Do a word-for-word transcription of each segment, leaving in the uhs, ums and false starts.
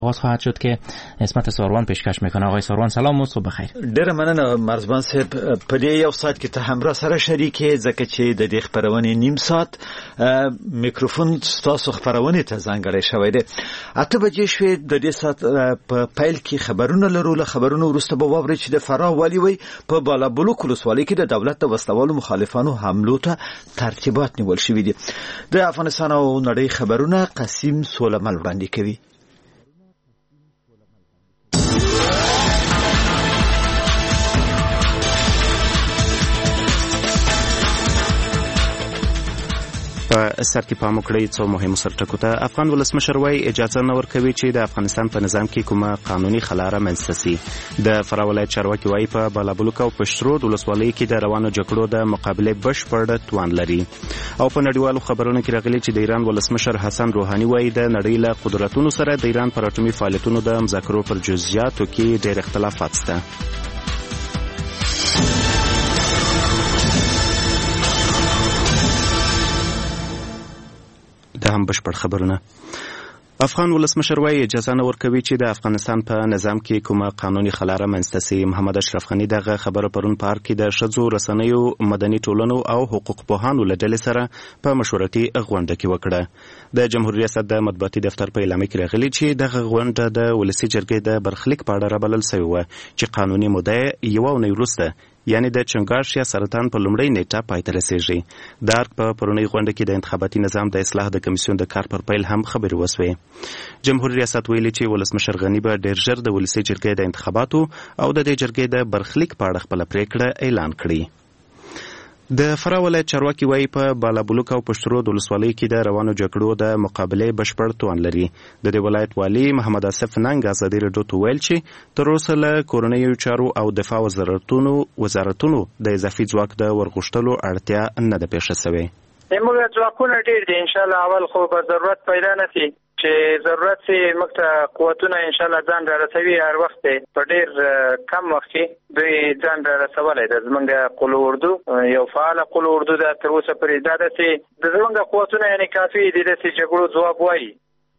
آغاز خواهد شد که اسمت ساروان پیشکش میکنه. آقای ساروان سلام و صبح بخیر. ډیره مننه مرزبان صاحب، په دې یو ساعت کې ته هم را سره شریکې ځکه چې د دې خبرونې نیم ساعت میکروفون تاسو خبرونه ته ځانګړی شوی دی. اته بجې شوې د دې ساعت په پیل کې خبرونه لرو. له خبرونو وروسته به واورئ چې د فراه والي وی په بالابلوک ولسوالۍ کې د دولت د وسلوالو مخالفانو حملو ته ترتیبات نیول شوي دي. د افغانستان او نړۍ خبرونه قسیم سولمل وړاندې کوي. په سر کې پام وکړئ څو مهمو سرټکو ته. افغان ولسمشر وايي اجازه نه ورکوي چې د افغانستان په نظام کې کومه قانوني خلاره منځته سي. د فراه ولایت چارواکي وايي په بالابلوک او پشترود ولسوالۍ کې د روانو جګړو د مقابلې بشپړ توان لري. او په نړیوالو خبرونو کې راغلي چې د ایران ولسمشر حسن روحاني وايي د نړۍ له قدرتونو سره د ایران پر اټومي فعالیتونو د مذاکرو پر جزئیاتو کې ډېر اختلافات شته. دا هم بشپړ خبرونه. افغان ولسمشر وايي اجازه نه ورکوي چې د افغانستان په نظام کې کومه قانوني خلاره منځته سي. محمد اشرف غني دغه خبره پرون په ارګ کې د ښځو رسنیو، مدني ټولنو او حقوق پوهانو له ډلې سره په مشورتي غونډه کې وکړه. د جمهوریت ریاست د مطبوعاتي دفتر په اعلامیه کې راغلي چې دغه غونډه د ولسي جرګې د برخلیک په اړه رابلل سوې وه چې قانوني موده یوه اونۍ وروسته یعنی د چنګاښ یا سرطان په لومړۍ نیټه پای ته رسیږي. د ارګ په پرونۍ غونډه کې د انتخاباتي نظام د اصلاح د کمیسیون د کار پر پیل هم خبرې وسوې. جمهوریت ریاست ویلي چې ولسمشر غني به ډېر ژر د ولسي جرګې د انتخاباتو او د دې جرګې د برخلیک په اړه خپله پریکړه اعلان کړي. د فراه ولایت چارواکي وايي په بالابلوک او پشترود ولسوالۍ کې د روانو جګړو د مقابلې بشپړ توان لري. د دې ولایت والي محمد آصف ننګ ازادي راډیو ته ویل چې تر اوسه له کورنیو چارو او دفاع وزارتونو وزارتونو د اضافي ځواک د ورغښتلو اړتیا نه ده پیښه سوې. موږ ځواکونه ډېر دي، ان شاء الله اول خو به ضرورت پیدا نه شي چې ضرورت سي موږ ته قوتونه ان شاء الله ځان را رسوي. هر وخت په ډېر کم وخت کې دوی ځان را رسولی ده. زمونږ قول اردو یو فعاله قول اردو ده تر اوسه پورې دا ده چې د زمونږ قوتونه یعنې کافي دي داسې جګړو ځواب وایي.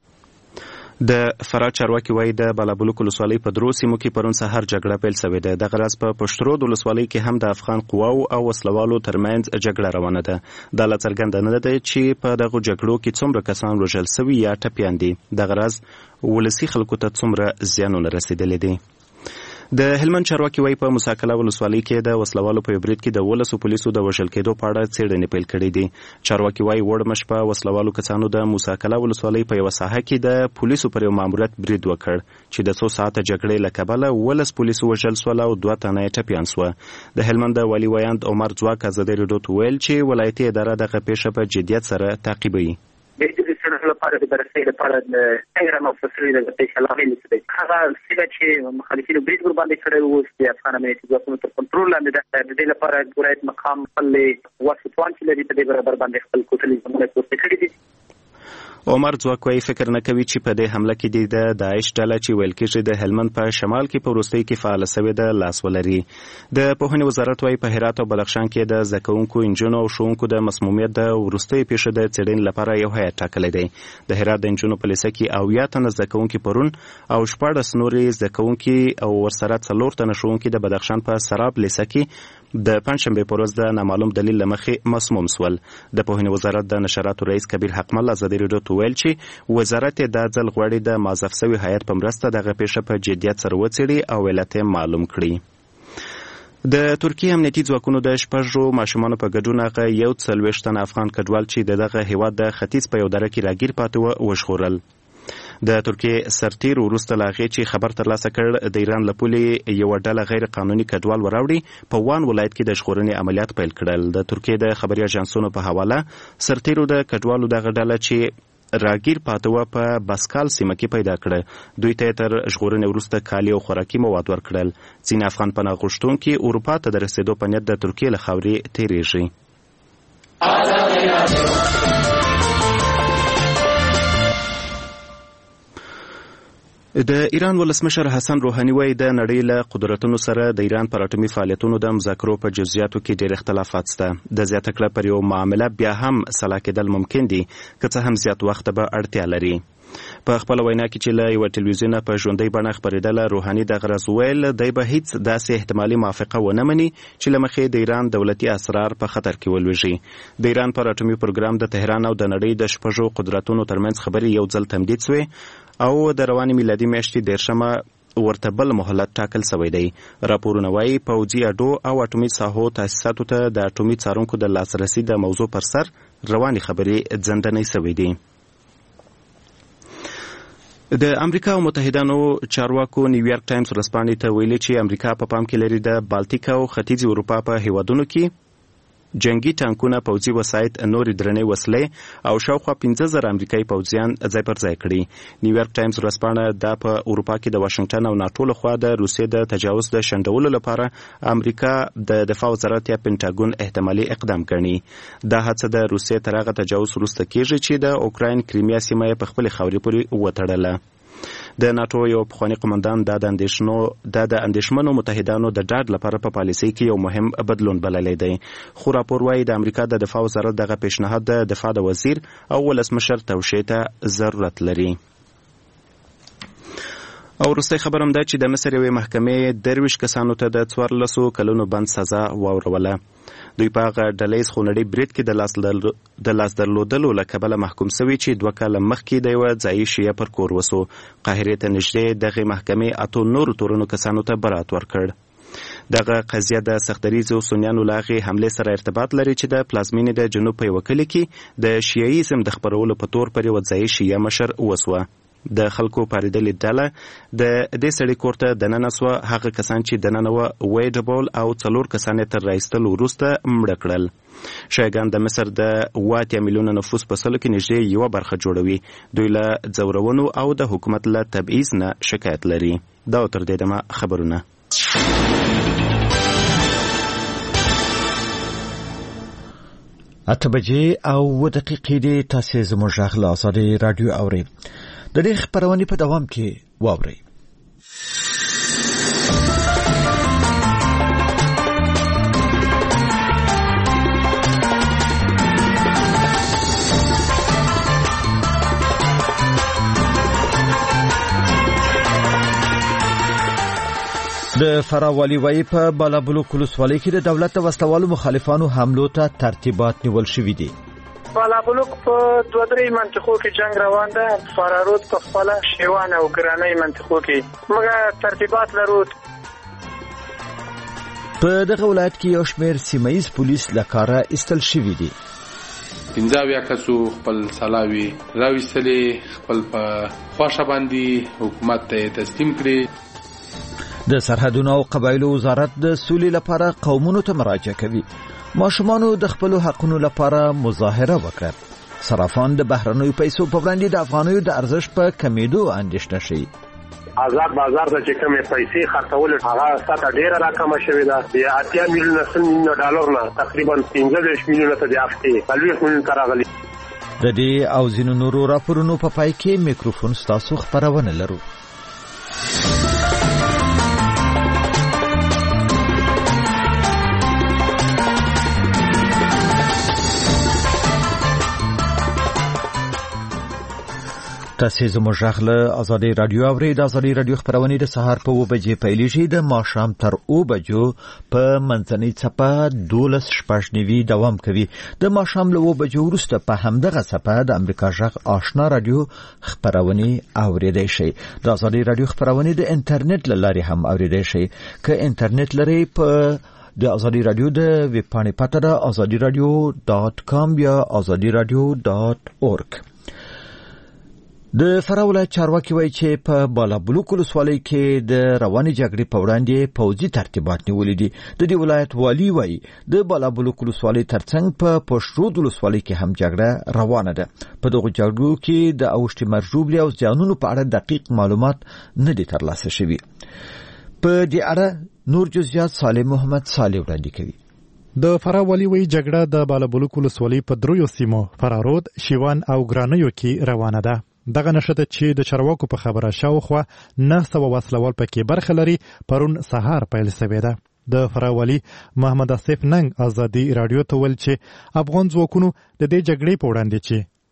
د فراه چارواکي وايي د بالابلوک ولسوالۍ په درو سیمو کې پرون سهار جګړه پیل سوې ده. دغه راز په پشترود ولسوالۍ کې هم د افغان قواو او وسلوالو ترمنځ جګړه روانه ده. دا لا څرګنده نه ده چې په دغو جګړو کې څومره کسان وژل سوي یا ټپیان دي. دغه راز ولسي خلکو ته څومره زیانونه رسېدلي دي. د هلمند چارواکي وايي په موسی ولسوالۍ کې د وسلوالو په برید کې د ولسو پولیسو د وژل کېدو په اړه څېړنې پیل کړې دي. چارواکي وايي وړمش په وسلوالو کسانو د موسی ولسوالۍ په یوه ساحه کې د پولیسو پر یو ماموریت برید وکړ چې د څو ساعته جګړې له کبله ولس پولیسو وژل سول او دوه تنه یې ټپیان سوه. د هلمند والي ویاند عمر ځواک ازادي راډیو ته ویل چې ولایتي اداره دغه پیښه په جدیت سره تعقیبوي. د دې څېړنې لپاره د بررسۍ لپاره د څنګه مؤسسې د پیښې لامل څه دی؟ هغه څه چې مخالفینو برید ور باندې کړی و چې افغان امنیتي ځواکونو تر کنټرول لاندې ده. د دې لپاره ولایت مقام خپل وسوتوان چې لري په دې برابر باندې خپل کوټلي زمونه پورته کړي دي. عمر ځواک وايي فکر نه کوي چې په دې حمله کې د داعش ډله چې ویل کېږي د هلمند په شمال کې په وروستۍ کې فعاله سوې ده لاس ولري. د پوهنې وزارت وايي په هرات او بدخشان کې د زده کوونکو انجونو او ښوونکو د مسمومیت د وروستۍ پیښې د څېړنې لپاره یو هیات ټاکلی دی. د هرات د انجونو په لیسه کې اویا تنه زده کوونکي پرون او شپاړس نورې زده کوونکي او ورسره څلور تنه ښوونکي د بدخشان په سراب لیسه کې د پنجشنبې په ورځ د نامعلوم دلیل له مخې مسموم سول. د پوهنې وزارت د نشراتو رئیس کبیر حقمل ازادي راډیو ته ویل چې وزارت دا ځل غواړي د معزف سوي هیات په مرسته دغه پیښه په جدیت سره وڅېړي او علت یې معلوم کړي. د ترکیې امنیتي ځواکونو د شپږو ماشومانو په ګډون هغه یو څلوېښت تنه افغان کډوال چې د دغه هیواد د ختیځ په یو دره کې راګیر پاتې وه وژغورل. د ترکیې سرتیر وروسته له هغې چې خبر ترلاسه کړ د ایران له پولې یوه ډله غیر قانوني کډوال وراوړي په وان ولایت کې د ژغورنې عملیات پیل کړل. د ترکیې د خبري اژانسونو په حواله سرتیرو د کډوالو دغه ډله چې راګیر پاتې وه په بسکال سیمه کې پیدا کړه. دوی ته تر ژغورنې وروسته کالي او خوراکي مواد ورکړل. ځینې افغان پناه غوښتونکي اروپا ته د رسېدو په نیت د ترکیې له خاورې تېرېږي. د ایران ولسمشر حسن روحاني وايي د نړۍ له قدرتونو سره د ایران پر اټومي فعالیتونو د مذاکرو په جزئیاتو کې ډېر اختلافات شته. د زیاته کړه پر یو معامله بیا هم سلا کېدل ممکن دي که څه هم زیات وخت به اړتیا لري. په خپل وینا کې چې له یو ټلویزیون په ژوندۍ بڼه خبرېدله، روحاني د غرض ویل دی به هیڅ داسې احتمالي موافقه ونه مني چې له مخې د ایران دولتي اسرار په خطر کې ولویږي. د ایران پر اټومي پروګرام د تهران او د نړۍ د شپږو قدرتونو ترمنځ خبرې یو ځل تمدید شوې او د روانې میلادي میاشتې دېرشمه ورته بل مهلت ټاکل شوی دی. راپورونه وایي پوځي اډو او اټومي ساحو تاسیساتو ته د اټومي څارونکو د لاسرسي د موضوع پر سر روانې خبرې ځندنې شوې دي. د امریکا او متحدانو چارواکو نیویارک ټایمز ورځپاڼې ته ویلي چې امریکا په پام کې لري د بالتیک او ختیځې اروپا په هیوادونو کې جنگي ټانکونه، پوځي وسایط، نورې درنې وسلې او شاوخوا پنځه زره امریکایي پوځیان ځای پر ځای کړي. نیویارک ټایمز ورځپاڼه دا په اروپا کې د واشنګټن او ناټو لخوا د روسیې د تجاوز د شنډولو لپاره امریکا د دفاع وزارت یا پینټاګون احتمالي اقدام ګڼي. دا هڅه د روسیې تر هغه تجاوز وروسته کېږي چې د اوکراین کریمیا سیمه یې په خپلې خاورې پورې وتړله. د ناټو یو پخوانی قومندان دا د اندېښنو دا د اندېښمنو متحدانو د ډاډ لپاره په پالیسۍ کې یو مهم بدلون بللی دی. خو راپور وایي د امریکا د دفاع وزارت دغه پیشنهاد د دفاع د وزیر او ولسمشر توشیح ته ضرورت لري. او وروستی خبر هم دا چې د مصر یوې محکمې درویشت کسانو ته د څوارلسو کلونو بند سزا واوروله. دوی په هغه ډلیز خونړي برید کې د لاس د لاس درلودلو له کبله محکوم سوي چې دوه کاله مخکې د یوه ځایي شیعه پر کور وسو. قاهرې ته نږدې دغې محکمې اتو نورو تورنو کسانو ته برات ورکړ. دغه قضیه د سختدریځو سنیانو له هغې حملې سره ارتباط لري چې د پلازمینې د جنوب په یوه کلي کې د شیعیزم د خپرولو په تور پر یوه ځایي شیعه مشر وسوه. د خلکو پارېدلې ډله د دې سړي کور ته دننه سوه. هغه کسان چې دننه وه وې ډبول او څلور کسان یې تر رایستلو وروسته مړه کړل. شیعګان د مصر د اوه اتیا میلیونه نفوس په سلو کې نږدې یوه برخه جوړوي. دوی له ځورونو او د حکومت له تبعیض نه شکایت لري. دا تر دې دمه خبرونه. اته بجې او اوه دقیقې دي. تاسې زموږ غږ له ازادي راډیو اورئ. د دې خپرونې په دوام کې واورئ. د فراه والي وایي په بالابلوک ولسوالۍ کې د دولت د وسلوالو مخالفانو حملو ته ترتیبات نیول شوي دي. بالابلوک په دوه درې منطقو کې جنگ روان ده. فراه رود په خپله شیوان او ګرانۍ منطقو کې موږ ترتیبات لرو. په دغه ولایت کې یو شمېر سیمه ییز پولیس له کاره ایستل شوي دي. پنځه اویا کسو خپل سلاوي راویستلې، خپل په خوښه باندې حکومت ته تسلیم کړي. د سرحدونو او قبایلو وزارت د سولې لپاره قومونو ته مراجعه کوي. ماشومانو د خپلو حقونو لپاره مظاهره وکړه. صرافان د بهرنیو پیسو په وړاندې د افغانیو د ارزښت په کمیدو اندېښنه شي. آزاد بازار ته چې کومې پیسې خرڅول هغه سطح ډېره راکمه شوې ده. د اتیا میلیونه سل میلیونه ډالر نه تقریبا پنځه دېرش میلیونه ته د هفتې څلوېښت میلیونه ته راغلي. د دې او ځینو نورو راپورونو په پای کې میکروفون ستاسو خپرونه لرو. تاسې زموږ غږ له ازادي راډیو اورئ. د ازادي راډیو خپرونې د سهار په اوه بجې پیلیږي. د ماښام تر اوه بجو په منځنۍ څپه دولس شپږ نوي دوام کوي. د ماښام له اوه بجو وروسته په همدغه څپه د امریکا غږ آشنا راډیو خپرونې اورېدی شئ. د ازادي راډیو خپرونې د انټرنیټ له لارې هم اورېدی شئ. که انټرنیټ لرئ په د ازادي راډیو د ویب پاڼې پته ده ازادي راډیو ډاټ کام یا ازادي راډیو ډاټ اورګ. د فراه ولایت چارواکي وایي چې په بالابلوک ولسوالۍ کې د روانې جګړې په وړاندې پوځي ترتیبات نیولي دي. د دې ولایت والي وایي د بالابلوک ولسوالۍ ترڅنګ په پشترود ولسوالۍ کې هم جګړه روانه ده. په دغو جګړو کې د اوښتې مرژوبلې او زیانونو په اړه دقیق معلومات نه دي ترلاسه شوي. په دې اړه نور جزئیات صالح محمد صالح وړاندې کوي. د فراه والي وایي جګړه د بالابلوک ولسوالۍ په دریو سیمو فراه رود، شیوان او ګرانیو کې روانه ده. دغه نشته چې د چارواکو په خبره شاوخوا نه سوه وسلوال پکې برخه لري پرون سهار پیل شوې ده. د فراه والي محمد اسف ننګ ازادي راډیو ته ویل چې افغان ځواکونو د دې جګړې په وړاندې چې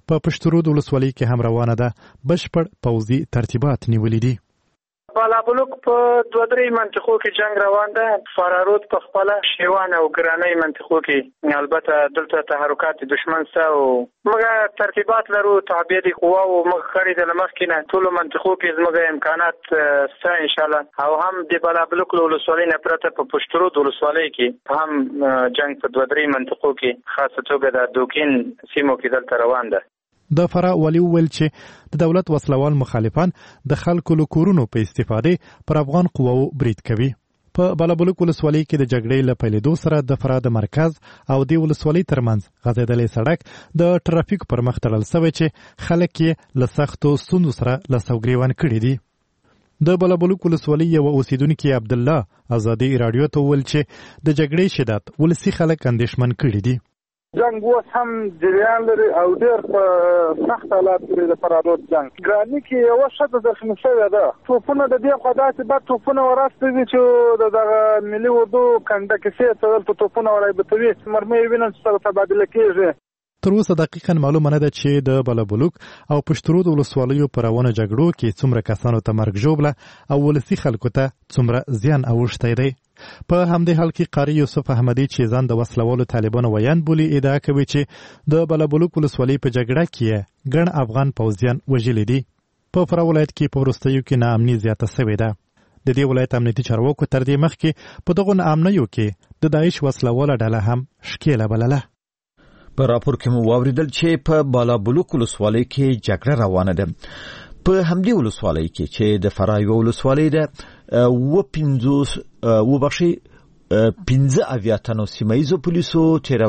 په پشترود ولسوالۍ کې هم روانه ده. بشپړ پوځي ترتیبات نیولي دي. بالابلوک په دوه درې منطقو کې جنگ روان ده. فرارود په خپل شیوان او ګرانۍ منطقو کې البته دلته تحرکات دشمن سره او موږ ترتیبات لرو، تابع دي قوا او موږ خرید لمخ کې نه ټول منطقو کې زموږ امکانات سره ان شاء الله او هم د بالابلوک ولسوالۍ نه پرته په پشترود ولسوالۍ کې هم جنگ په دوه درې منطقو کې خاصه توګه د دوکین سیمو کې دلته روان ده. د فرا والي ویل چې د دولت وسلوال مخالفان د خلکو له کورونو په استفاده پر افغان قواو برید کوي. په بالابلوک ولسوالۍ کې د جګړې له پیلېدو سره د فرا د مرکز او د ولسوالۍ ترمنځ غځېدلی سړک د ټرافیک پر مخ تړل شوی چې خلک یې له سختو ستونزو سره لاس او ګریوان کړي دي. د بالابلوک ولسوالۍ یو اوسیدونکي عبدالله ازادي راډیو ته ویل چې د جګړې شدت ولسي خلک اندېښمن کړي دي. جنگ اوس هم جریان لري او ډېر په سخت حالات لري. د فرارود جنگ ګرانۍ کې یوه ښځه زخمي شوې ده. توپونه د دې خوا داسې بد توپونه وراسته دي چې د دغه ملي اردو کنډه کیسې ته دلته توپونه ورایبتوي، مرمۍ وینم چې سره تبادله کېږي. تر اوسه دقیقاً معلومه نه ده چې د بالابلوک او پشترود ولسوالیو په روانه جګړو کې څومره کسانو ته مرګ ژوبله او ولسي خلکو ته څومره زیان اوښتی دی. په همدې حال کې قاری یوسف احمدي چې ځان د وسلوالو طالبانو ویان بولي ادعا کوي چې د بالابلوک ولسوالۍ په جګړه کې ګڼ افغان پوځیان وژلي دي. په فرا ولایت کې په وروستیو کې ناامني زیاته شوې ده. د دې ولایت امنیتي چارواکو تر دې مخکې په دغو ناامنیو کې د داعش وسلواله ډله هم ښکېله بلله. په راپور کې مو واوریدل چې په بالابلوک ولسوالۍ کې جګړه روانه ده. په همدې ولسوالۍ کې چې د فرا یوه ولسوالۍ ده و پنځوس و بخشي پنځه اویا تنو سیمایزو پولیسو تېره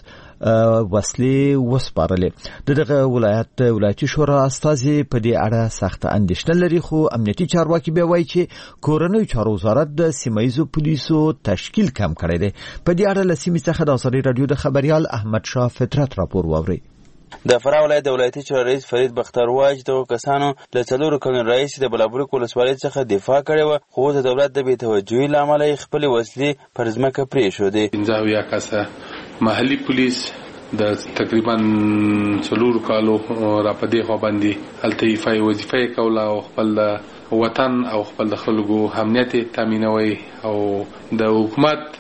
ورځ وسلې وسپارلې. د دغه ولایت د ولایتي شورا استازي په دې اړه سخته اندېښنه لري، خو امنیتي چارواکي بیا وایي چې کورنیو چارو وزارت د سیمایزو پولیسو تشکیل کم کړی دی. په دې اړه له سیمې څخه د ازادي راډیو د خبریال احمد شاه فطرت راپور واورئ. د فرا ولایت د ولایتي شورا رئیس فرید بختر وایي چې دغو کسانو له څلورو کلونو راهیسې د بالابلوک ولسوالۍ څخه دفاع کړې وه، خو د دولت د بې توجهۍ له امله یې خپلې وسلې پر ځمکه پرېښودې. پنځه اویا کسه محلي پولیس د تقریبا څلورو کالو را په دې خوا باندې هلته ایفای وظیفه یې کوله او خپل د وطن او خپل د خلکو امنیت یې تامینوي او د حکومت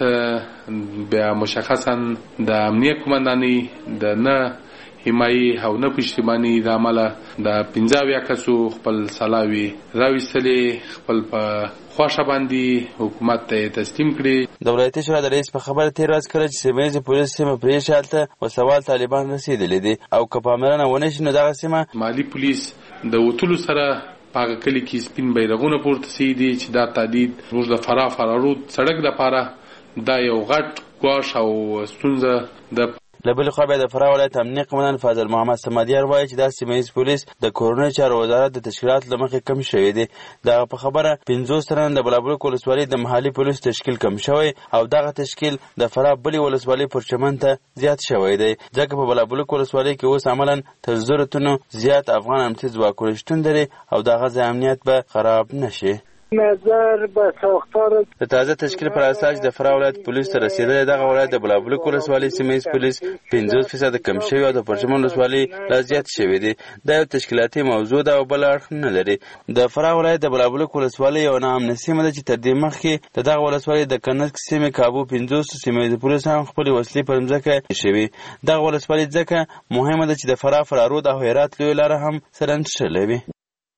بیا مشخصا د امنیت قمندانۍ د نه حمایي او نه پشتیباني د عمله د پنځه اویا کسو خپل سلاوي راویستلې، خپل په خوښه باندې حکومت ته تسلیم کړي. د ولایتي شورا د رئیس په خبره تېر ورځ کله چې سیمه ییزې پولیس سیمه پرېښې هلته وسوال طالبان رسېدلي دي او که پاملرنه ونه شي نو دغه سیمه مالي پولیس د وتلو سره په هغه کلي کې سپین بیرغونه پورته سوي دي چې دا تهدید زموږ د فرا فرارود سړک دپاره دا یو غټ ګواښ او ستونزه ده. له بلې خوا بیا د فرا ولایت امنیه قمندان فاضل محمد سمدیار وایي چې دا سیمه ییز پولیس د کورنیو چارو وزارت د تشکیلاتو له مخې کم شوی دی. دغه په خبره پنځوس تنه د بالابلوک ولسوالۍ د محلي پولیس تشکیل کم شوی او دغه تشکیل د فرا بلې ولسوالۍ پر چمن ته زیات شوی دی، ځکه په بالابلوک ولسوالۍ کې اوس عملاً تر زرو تنو زیات افغان امنیتي ځواکونه شتون لري او دغه ځای امنیت به خراب نشي. نظر به ساختار د تازه تشکیل پر اساس د فرا ولایت پولیس ته رسیدلی دغه ولایت د بالابلوک ولسوالۍ سیمه ییز پولیس پنځوس فیصده کم شوی او د پرچمن ولسوالۍ لا زیات شوی دی. دا یو تشکیلاتي موضوع ده او بل اړخ نه لري. د فرا ولایت د بالابلوک ولسوالۍ یو ناامنه سیمه ده چې تر دې مخکې د دغه ولسوالۍ د کنسک سیمې کابو پنځوس سیمه ییز پولیس هم خپلې وسلې پر مځکه شوي. دغه ولسوالۍ ځکه مهمه ده چې د فرا فرارود او هرات لویه لاره هم سره نښلوي وي.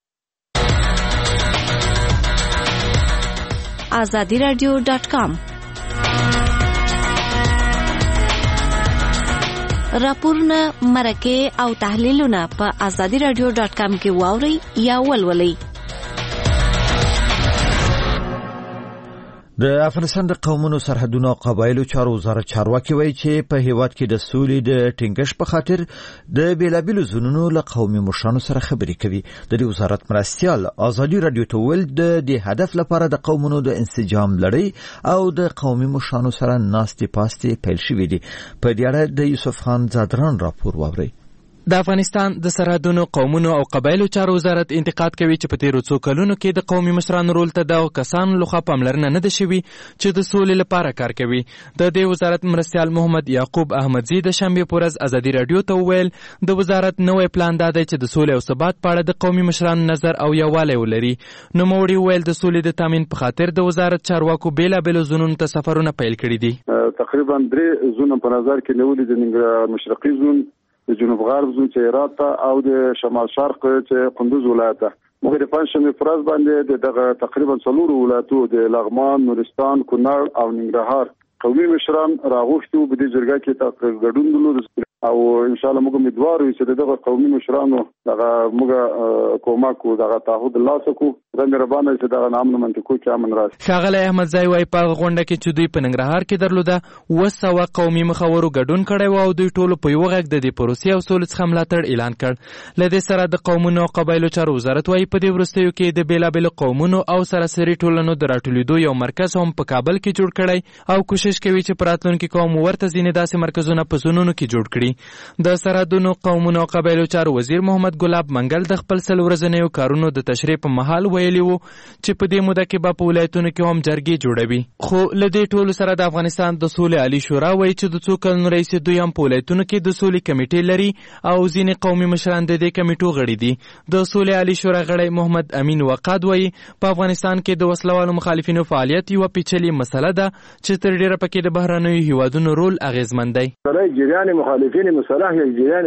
آزادی رادیو ډاټ کام راپورونه، مرکې او تحلیلونه په آزادی رادیو ډاټ کام کې واورئ یا ولولئ. د افغانستان د قومونو سرحدونو او قبایلو چارو وزارت چارواکي وایي چې په هیواد کې د سولې د ټینګښت په خاطر د بیلابیلو زونونو له قومي مشرانو سره خبرې کوي. د دې وزارت مرستیال ازادي رادیو ته ویل د دې هدف لپاره د قومونو د انسجام لړۍ او د قومي مشرانو سره ناستې پاستې پیل شوې دي. په دې اړه د یوسف خان زادران راپور واورئ. د افغانستان د سرحدونو قومونو او قبایلو چارو وزارت انتقاد کوي چې په تیرو څو کلونو کې د قومي مشرانو رول ته د کسانو لخوا پاملرنه نه ده شوې چې د سولې لپاره کار کوي. د دې وزارت مرستیال محمد یعقوب احمدزي د شنبې په ورځ ازادي رادیو ته وویل د وزارت نوی پلان دا دی چې د سولې او ثبات په اړه د قومي مشرانو نظر او یووالی ولري. نوموړي وویل د سولې د تامین په خاطر د وزارت چارواکو بېلابېلو زونونو ته سفرونه پیل کړي دي. تقریبا درې زونه په نظر کې نیولي د ننګرهار مشرقي زون، د جنوب غرب زون چې هرات ته او د شمال شرق چې کندوز ولایت ته. موږ د پنځشنبې پر ورځ باندې دغه تقریبا څلورو ولایتو د لغمان، نورستان، کونړ او ننګرهار قومي مشران راغوښتي په دې جرګه کې تاسو ګډون درلود او ان شاء الله موږ امیدوار یو چې دغه قومي مشرانو دغه موږ کومک او دغه تعهد الله سکو د مهربانه چې دغه نام نه منطقو کې امن راشي. ښاغلی احمدزی وايي په غونډه کې چې دوی په ننګرهار کې درلوده اوه سوه قومي مخورو ګډون کړی و او دوی ټولو په یوه غږ د دې پروسې او سولې څخه ملاتړ اعلان کړ. له دې سره د قومونو او قبایلو چارو وزارت وايي په دې وروستیو کې د بېلابېلو قومونو او سراسري ټولنو د راټولېدو یو مرکز هم په کابل کې جوړ کړی او کوشش کوي چې په راتلونکي کې هم ورته ځینې داسې مرکزونه په زونونو کې جوړ کړي. د سرحدونو قومونو او قبایلو چارو وزیر محمد ګلاب منګل د خپل سل ورځنیو کارونو د تشریح په مهال ویلي وو چې په دې موده کې به په ولایتونو کې هم جرګې جوړوي. خو له دې ټولو سره د افغانستان د سولې عالي شورا وایي چې د څو کلونو راهیسې دوی هم په ولایتونو کې د سولې کمیټې لري او ځینې قومي مشران د دې کمیټو غړي دي. د سولې عالي شورا غړی محمد امین وقاد وایي په افغانستان کې د وسلوالو مخالفینو فعالیت یوه پیچلې مسله ده چې تر ډېره پکې د بهرنیو هیوادونو رول اغېزمن دی. جریان مخالفین مصالح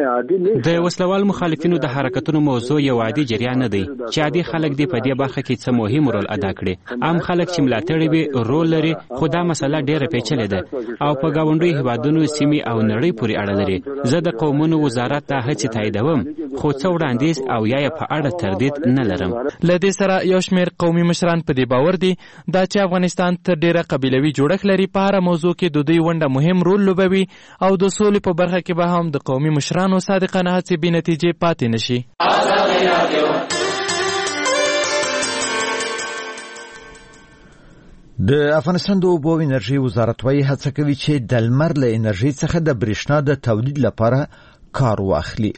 د وسلوال مخالفینو د حرکتونو موضوع یو عادي جریان نه دی چې عادي خلک دی په دې برخه کې څه مهم رول ادا کړي. عام خلک چې ملاتړ وي رول لري، خو دا مسله ډیره پیچلې ده او په ګاونډیو هیوادونو، سیمې او نړۍ پورې اړه لري. زه د قومونو وزارت ته هڅې تاییدوم، خو څه وړاندیز او یا په اړه تردید نه لرم. له دې سره یو شمېر قومي مشران په دې باور دي دا چې افغانستان تر ډیره قبیلوي جوړښت لري، په هره موضوع کې د دوی ونډه مهم رول لوبوي او د سولې په برخه کې به هم د قومي مشرانو صادقانه هڅې بې نتیجې پاتې نشي. د افغانستان د اوبو او انرژي وزارت وايي هڅه کوي چې د لمر له انرژي څخه د برېښنا د تولید لپاره کار واخلي.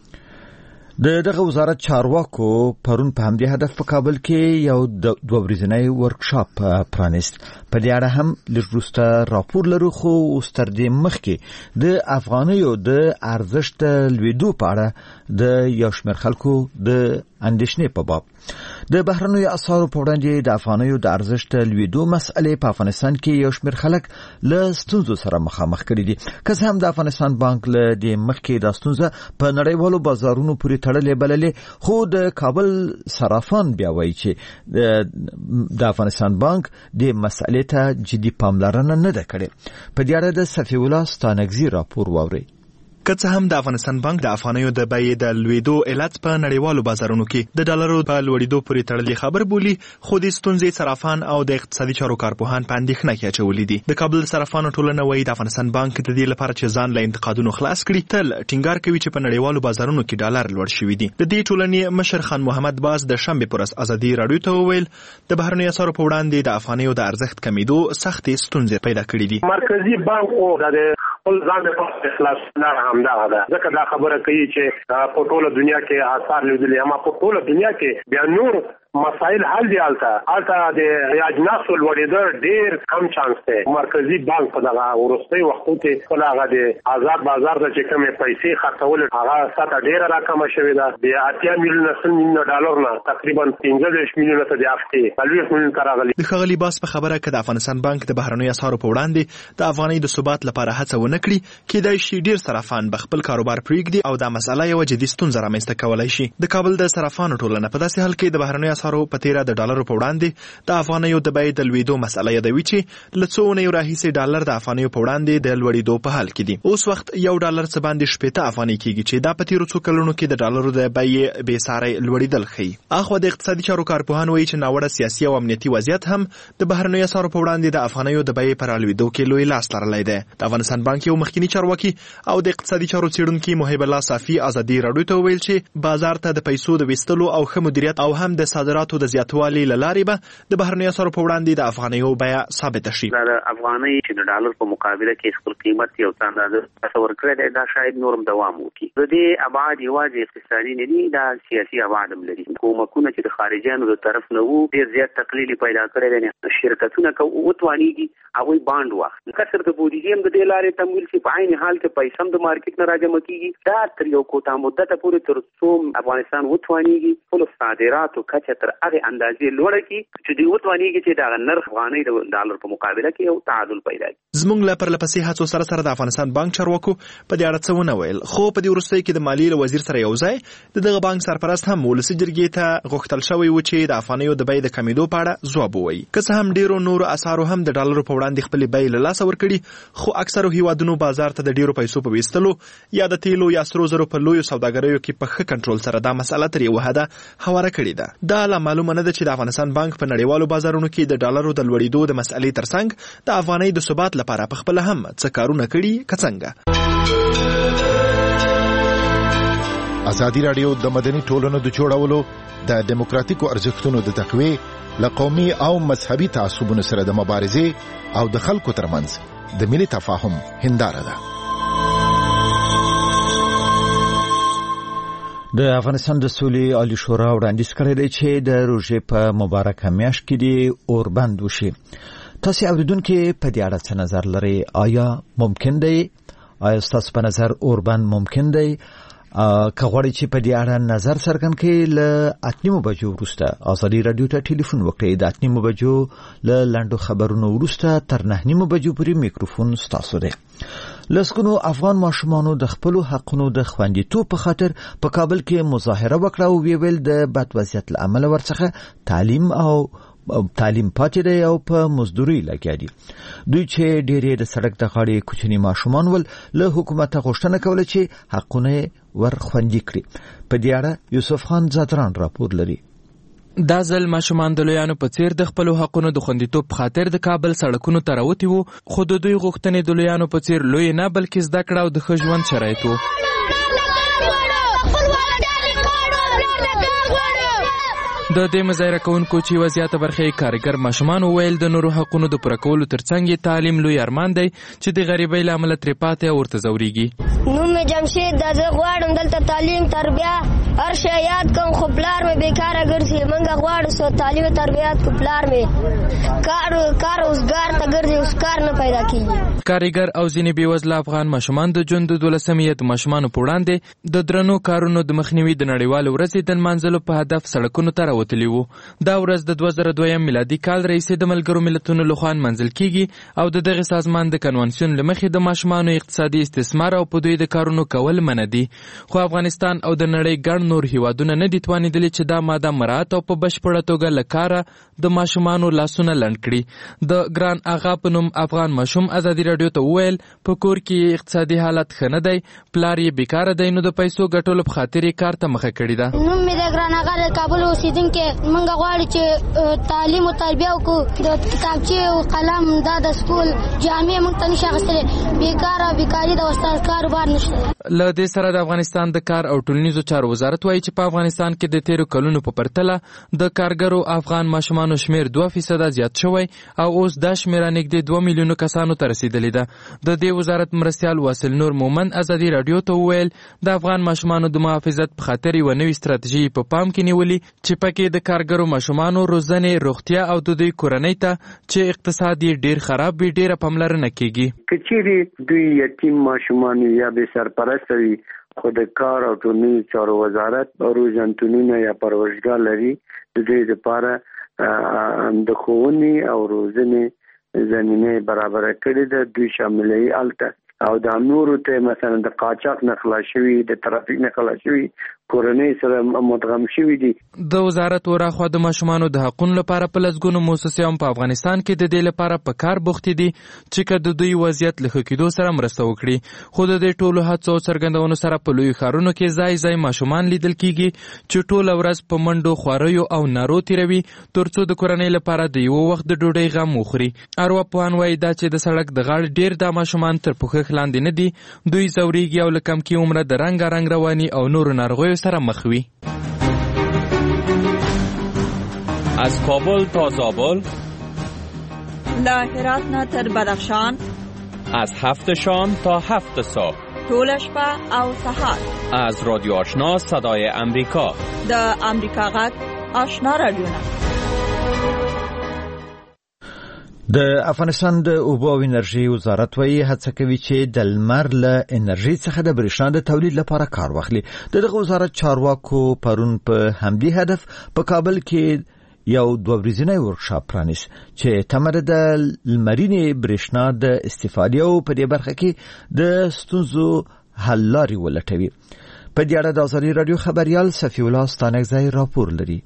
د دغه وزارت چارواکو پرون په همدې هدف په کابل کې یو دوه ورځنی ورکشاپ پرانیست. په دې اړه هم لږ وروسته راپور لرو، خو اوس تر دې مخکې د افغانیو د ارزښت لوېدو په اړه د یو شمېر خلکو د اندېښنې په باب د بهرنیو اسعارو په وړاندې د افغانیو د ارزښت لوېدو مسئلې په افغانستان کې یو شمېر خلک له ستونزو سره مخامخ کړي دي. که څه هم د افغانستان بانک له دې مخکې دا ستونزه په نړیوالو بازارونو پورې تړلې بللې، خو د کابل صرافان بیا وایي چې د افغانستان بانک د مسئلې ته جدي پاملرنه نه ده کړې. په دې اړه د صفي الله ستانکزي راپور واورئ. که څه هم د افغانستان بانک د افغانیو د بیې د لوېدو علت په نړیوالو بازارونو کې د ډالرو په لوړېدو پورې تړلې خبر بولي، خو د ستونزې صرافان او د اقتصادي چارو کارپوهان په اندېښنه کې اچولي دي. د کابل صرافانو ټولنه وایي د افغانستان بانک د دې لپاره چې ځان له انتقادونو خلاص کړي تل ټینګار کوي چې په نړیوالو بازارونو کې ډالر لوړ شوي دي. د دې ټولنې مشر خان محمد باز د شنبې پر ورځ ازادي راډیو ته وویل د بهرنیو اسعارو په وړاندې د افغانیو د ارزښت کمیدو سختې ستونزې پیدا کړې دي. مرکزی بانک او د خپل ځان په اخلاص نه همدغه ده، ځکه دا خبره کوي چې په ټوله دنیا کې آثار لیدلي، اما په ټوله دنیا کې بیا نور مسائل حل دی. الته الته د اجناسو لوړېدل ډېر کم چانس دی. مرکزی بانک په دغه وروستي وختو کې خپل هغه د آزاد بازار د چې کومې پیسې خرڅول هغه سطح ډېره راکمه شوې ده. د اتیا میلیونه سل میلیونه ډالر نه تقریبا پنځه دېرش میلیونه ته د هفتې څلوېښت میلیونه ته راغلي. د ښاغلي باز په خبره که د افغانستان بانک د بهرنیو اسعارو په وړاندې د افغانۍ د ثبات لپاره هڅه ونه کړي، کېدای شي ډېر صرافان به خپل کاروبار پرېږدي او دا مسله یوه جدي ستونزه رامنځته کولی شي. د کابل د صرافانو ټولنه په داسې حال کې د بهرنیو اسعارو په تېره د ډالرو په وړاندې د افغانیو د بیې د لوېدو مسله یادوي چې له څو اونیو راهیسې ډالر د افغانیو په وړاندې د لوړېدو په حال کې دي. اوس وخت یو ډالر څه باندې شپېته افغانۍ کېږي چې دا په تېرو څو کلونو کې د ډالرو د بیې بېساری لوړېدل ښیي. اخوا د اقتصادي چارو کارپوهان وایي چې ناوړه سیاسي او امنیتي وضعیت هم د بهرنیو اسعارو په وړاندې د افغانیو د بیې په رالوېدو کې لوی لاس لرلی دی. د افغانستان بانک یو مخکینی چارواکي او د اقتصادي چارو څېړونکي محب الله صافي ازادي راډیو ته وویل چې بازار ته د پیسو د ویستلو او ښه مدیریت او هم د ساده صادراتو د زیاتوالي له لارې به د بهرنیو اسعارو په وړاندې د افغانیو بیه ثابته شي. د افغانۍ چې د ډالر په مقابله کې خپل قیمت یو څه اندازه تصور کړی دی، دا شاید نورم دوام وکړي. د دې ابعاد یوازې اقتصادي نه دي، دا سیاسي ابعاد هم لري. کومکونه چې د خارجیانو د طرف نه وو ډېر زیات تقلیل پیدا کړی دی. شرکتونه که وتوانېږي هغوی بانډ واخلي، کسر د بودیجې هم د دې لارې تمویل شي، په عین حال کې پیسې هم د مارکیټ نه راجمع کېږي. دا تر یو کوتاه مدته پورې تر څو افغانستان وتوانېږي خپلو صادراتو کچه تر هغې اندازې لوړه کړي چې دوی وتوانېږي چې دغه نرخ افغانۍ د ډالر په مقابله کې یو تعادل پیدا کړي. زموږ له پرلپسې هڅو سره سره د افغانستان بانک چارواکو په دې اړه څه ونه ویل، خو په دې وروستیو کې د مالیې له وزیر سره یو ځای د دغه بانک سرپرست هم ولسي جرګې ته غوښتل شوی و چې د افغانیو د بیې د کمیدو په اړه ځواب ووایي. که څه هم ډېرو نورو اسعارو هم د ډالرو په وړاندې خپلې بیې له لاسه ورکړي، خو اکثرو هیوادونو بازار ته د ډېرو پیسو په ویستلو یا د تیلو یا سرو زرو په لویو سوداګریو کې په ښه کنټرول سره دا مسله تر یوه حده هواره کړې ده. دا لا معلومه نه ده چې د افغانستان بانک په نړیوالو بازارونو کې د ډالرو د لوړېدو د مسئلې ترڅنګ د افغانۍ د ثبات لپاره په خپله هم څه کارونه کړي که څنګه. ازادي راډیو د مدني ټولنو د جوړولو د دیموکراتیکو ارزښتونو د تقویې له قومي او مذهبي تعصبونو سره د مبارزې او د خلکو ترمنځ د ملي تفاهم هنداره ده. د افغانستان د سولې عالی شورا وړاندیز کړی دی چې د روژې په مبارکه میاشت کې د اوربند وشي. تاسو اوریدونکو په دې اړه څه نظر لرئ؟ آیا ممکن دی؟ آیا ستاسو په نظر اوربند ممکن دی؟ که غواړئ چې په دې اړه نظر څرګند کړئ، له اتنیمو بجو وروسته ازادي راډیو ته ټلیفون وکړئ. د اتنیمو بجو له لنډو خبرونو وروسته تر نهه نیمو بجو پورې میکروفون ستاسو دی. لسګونو افغان ماشومانو د خپلو حقونو د خوندیتوب په خاطر په کابل کې مظاهره وکړه او ویل د بد وضعیت له امله ورڅخه تعلیم او تعلیم پاتې دی او په مزدوري لګیا دي. دوی چې ډېرې د سړک د غاړې کوچني ماشومان ول له حکومته غوښتنه کوله چې حقونه ور خوندي کړي. په دې اړه یوسف خان زادران راپور لري. دا ځل ماشومان د لویانو په څیر د خپلو حقونو د خوندیتوب په خاطر د کابل سړکونو ته راوتي وو، خو د دوی غوښتنې د لویانو په څیر لوی نه بلکې زده کړه او د ښه ژوند شرایط وو. د دې مظاهره کوونکو چې یوه زیاته برخه یې کارګر ماشومان وویل د نورو حقونو د پوره کولو ترڅنګ یې تعلیم لوی ارمان دی چې د غریبۍ له امله ترې پاتې او ورته ځورېږي. نوم مې جمشید ده، زه غواړم دلته تعلیم تربیه هر شی یاد کړم، خو پلار مې بېکاره ګرځي. موږ غواړو څو تعلیم تربیات کړو، پلار مې کار کار اوزګار ته ګرځي، اوس کار نه پیدا کېږي. کارګر او ځینې بېوزله افغان ماشومان د ژوند د دولسمې د ماشومانو په وړاندې د درنو کارونو د مخنیوي د نړیوالې ورځې د نمانځلو په هدف سړکونو ته راوتلي وو. دا ورځ د دوه زره دویم میلادي کال راهیسې د ملګرو ملتونو لخوا نمانځل کیږي او د دغه سازمان د کنوانسیون له مخې د ماشومانو اقتصادي استثمار او په دوی د کارونو کول منع دي. خو افغانستان او د نړۍ ګڼ نور هیوادونه نه دي توانېدلي چې دا ماده مراعات او په بشپړه توګه له کاره د ماشومانو لاسونه لنډ کړي. د ګران اغا په نوم افغان ماشوم ازادي راډیو ته وویل په کور کې اقتصادي حالت ښه نه دی، پلار یې بیکاره دی، نو د پیسو ګټلو په خاطر یې کار ته مخه کړې ده. نوم مې د ګران اغا د کابل اوسېدونکی. موږ غواړو چې تعلیم او تربیه وکړو، د کتابچې او قلم دا د سکول جامې موږ ته نشي اخیستلی، بیکاره بیکاري د استاد کاروبار نشته. له دې سره د افغانستان د کار او ټولنیزو چارو وزارت وایي چې په افغانستان کې د تیرو کلونو په پرتله د کارګرو افغان ماشومانو شمیر دوه فیصده زیات شوی او اوس دا شمیره نږدې دوه میلیونو کسانو ته رسیدلې ده. د دې وزارت مرستیال واصل نور مومند ازادي راډیو ته وویل د افغان ماشومانو د محافظت په خاطر یوه نوې ستراتیژي په پام کې نیولې چې پکې د کارګرو ماشومانو روزنې، روغتیا او د دوی کورنۍ ته چې اقتصاد یې ډیر خراب وي ډیره پاملرنه کیږي. که چیرې دوی یتیم ماشومان یا بې سرپرسته وي، خو د کار او ټولنیزو چارو وزارت روزنتونونه یا پرورشګاه لري، د دې لپاره د ښوونې او روزنې زمینه برابره کړې ده. دوی شاملوي هلته او د نورو ته مثلا د قاچاق نه خلاص شوي، د ترافیک نه خلاص شوي کورنۍ سره مدغم شوي دي. د وزارت وراخوا د ماشومانو د حقونو لپاره په لسګونو موسسې هم په افغانستان کې د دې لپاره په کار بوختې دي چې که د دوی وضعیت له ښه کېدو سره مرسته وکړي. خو د دې ټولو هڅو او څرګندونو سره په لویو ښارونو کې ځای ځای ماشومان لیدل کېږي چې ټوله ورځ په منډو، خواریو او نارو تېروي تر څو د کورنۍ لپاره د یوه وخت د ډوډۍ غم وخوري. ارواپوهان وایي دا چې د سړک د غاړې ډېر دا ماشومان تر پوښښ لاندې نه دي، دوی ځورېږي او له کمکي عمره د رنګارنګ رواني او نورو ناروغیو سره مخ وي. از کابل تا زابل، له هرات نه تر بدخشان، از هفت شام تا هفت صبح، ټول شپه او سهار. از رادیو آشنا صدای امریکا، د امریکا غږ آشنا رادیو. د افغانستان د اوبو او انرژي وزارت وايي هڅه کوي چې د لمر له انرژي څخه د برېښنا د تولید لپاره کار واخلي. دغه وزارت چارواکو پرون په همدې هدف په کابل کې یو دوه ورځنی ورکشاپ پرانیست چې تمره د لمرینې برېښنا د استفادې او په دې برخه کې د ستونزو حل لارې ولټوي. په دې اړه د ازادي رادیو خبريال صفي الله ستانکزی راپور لري.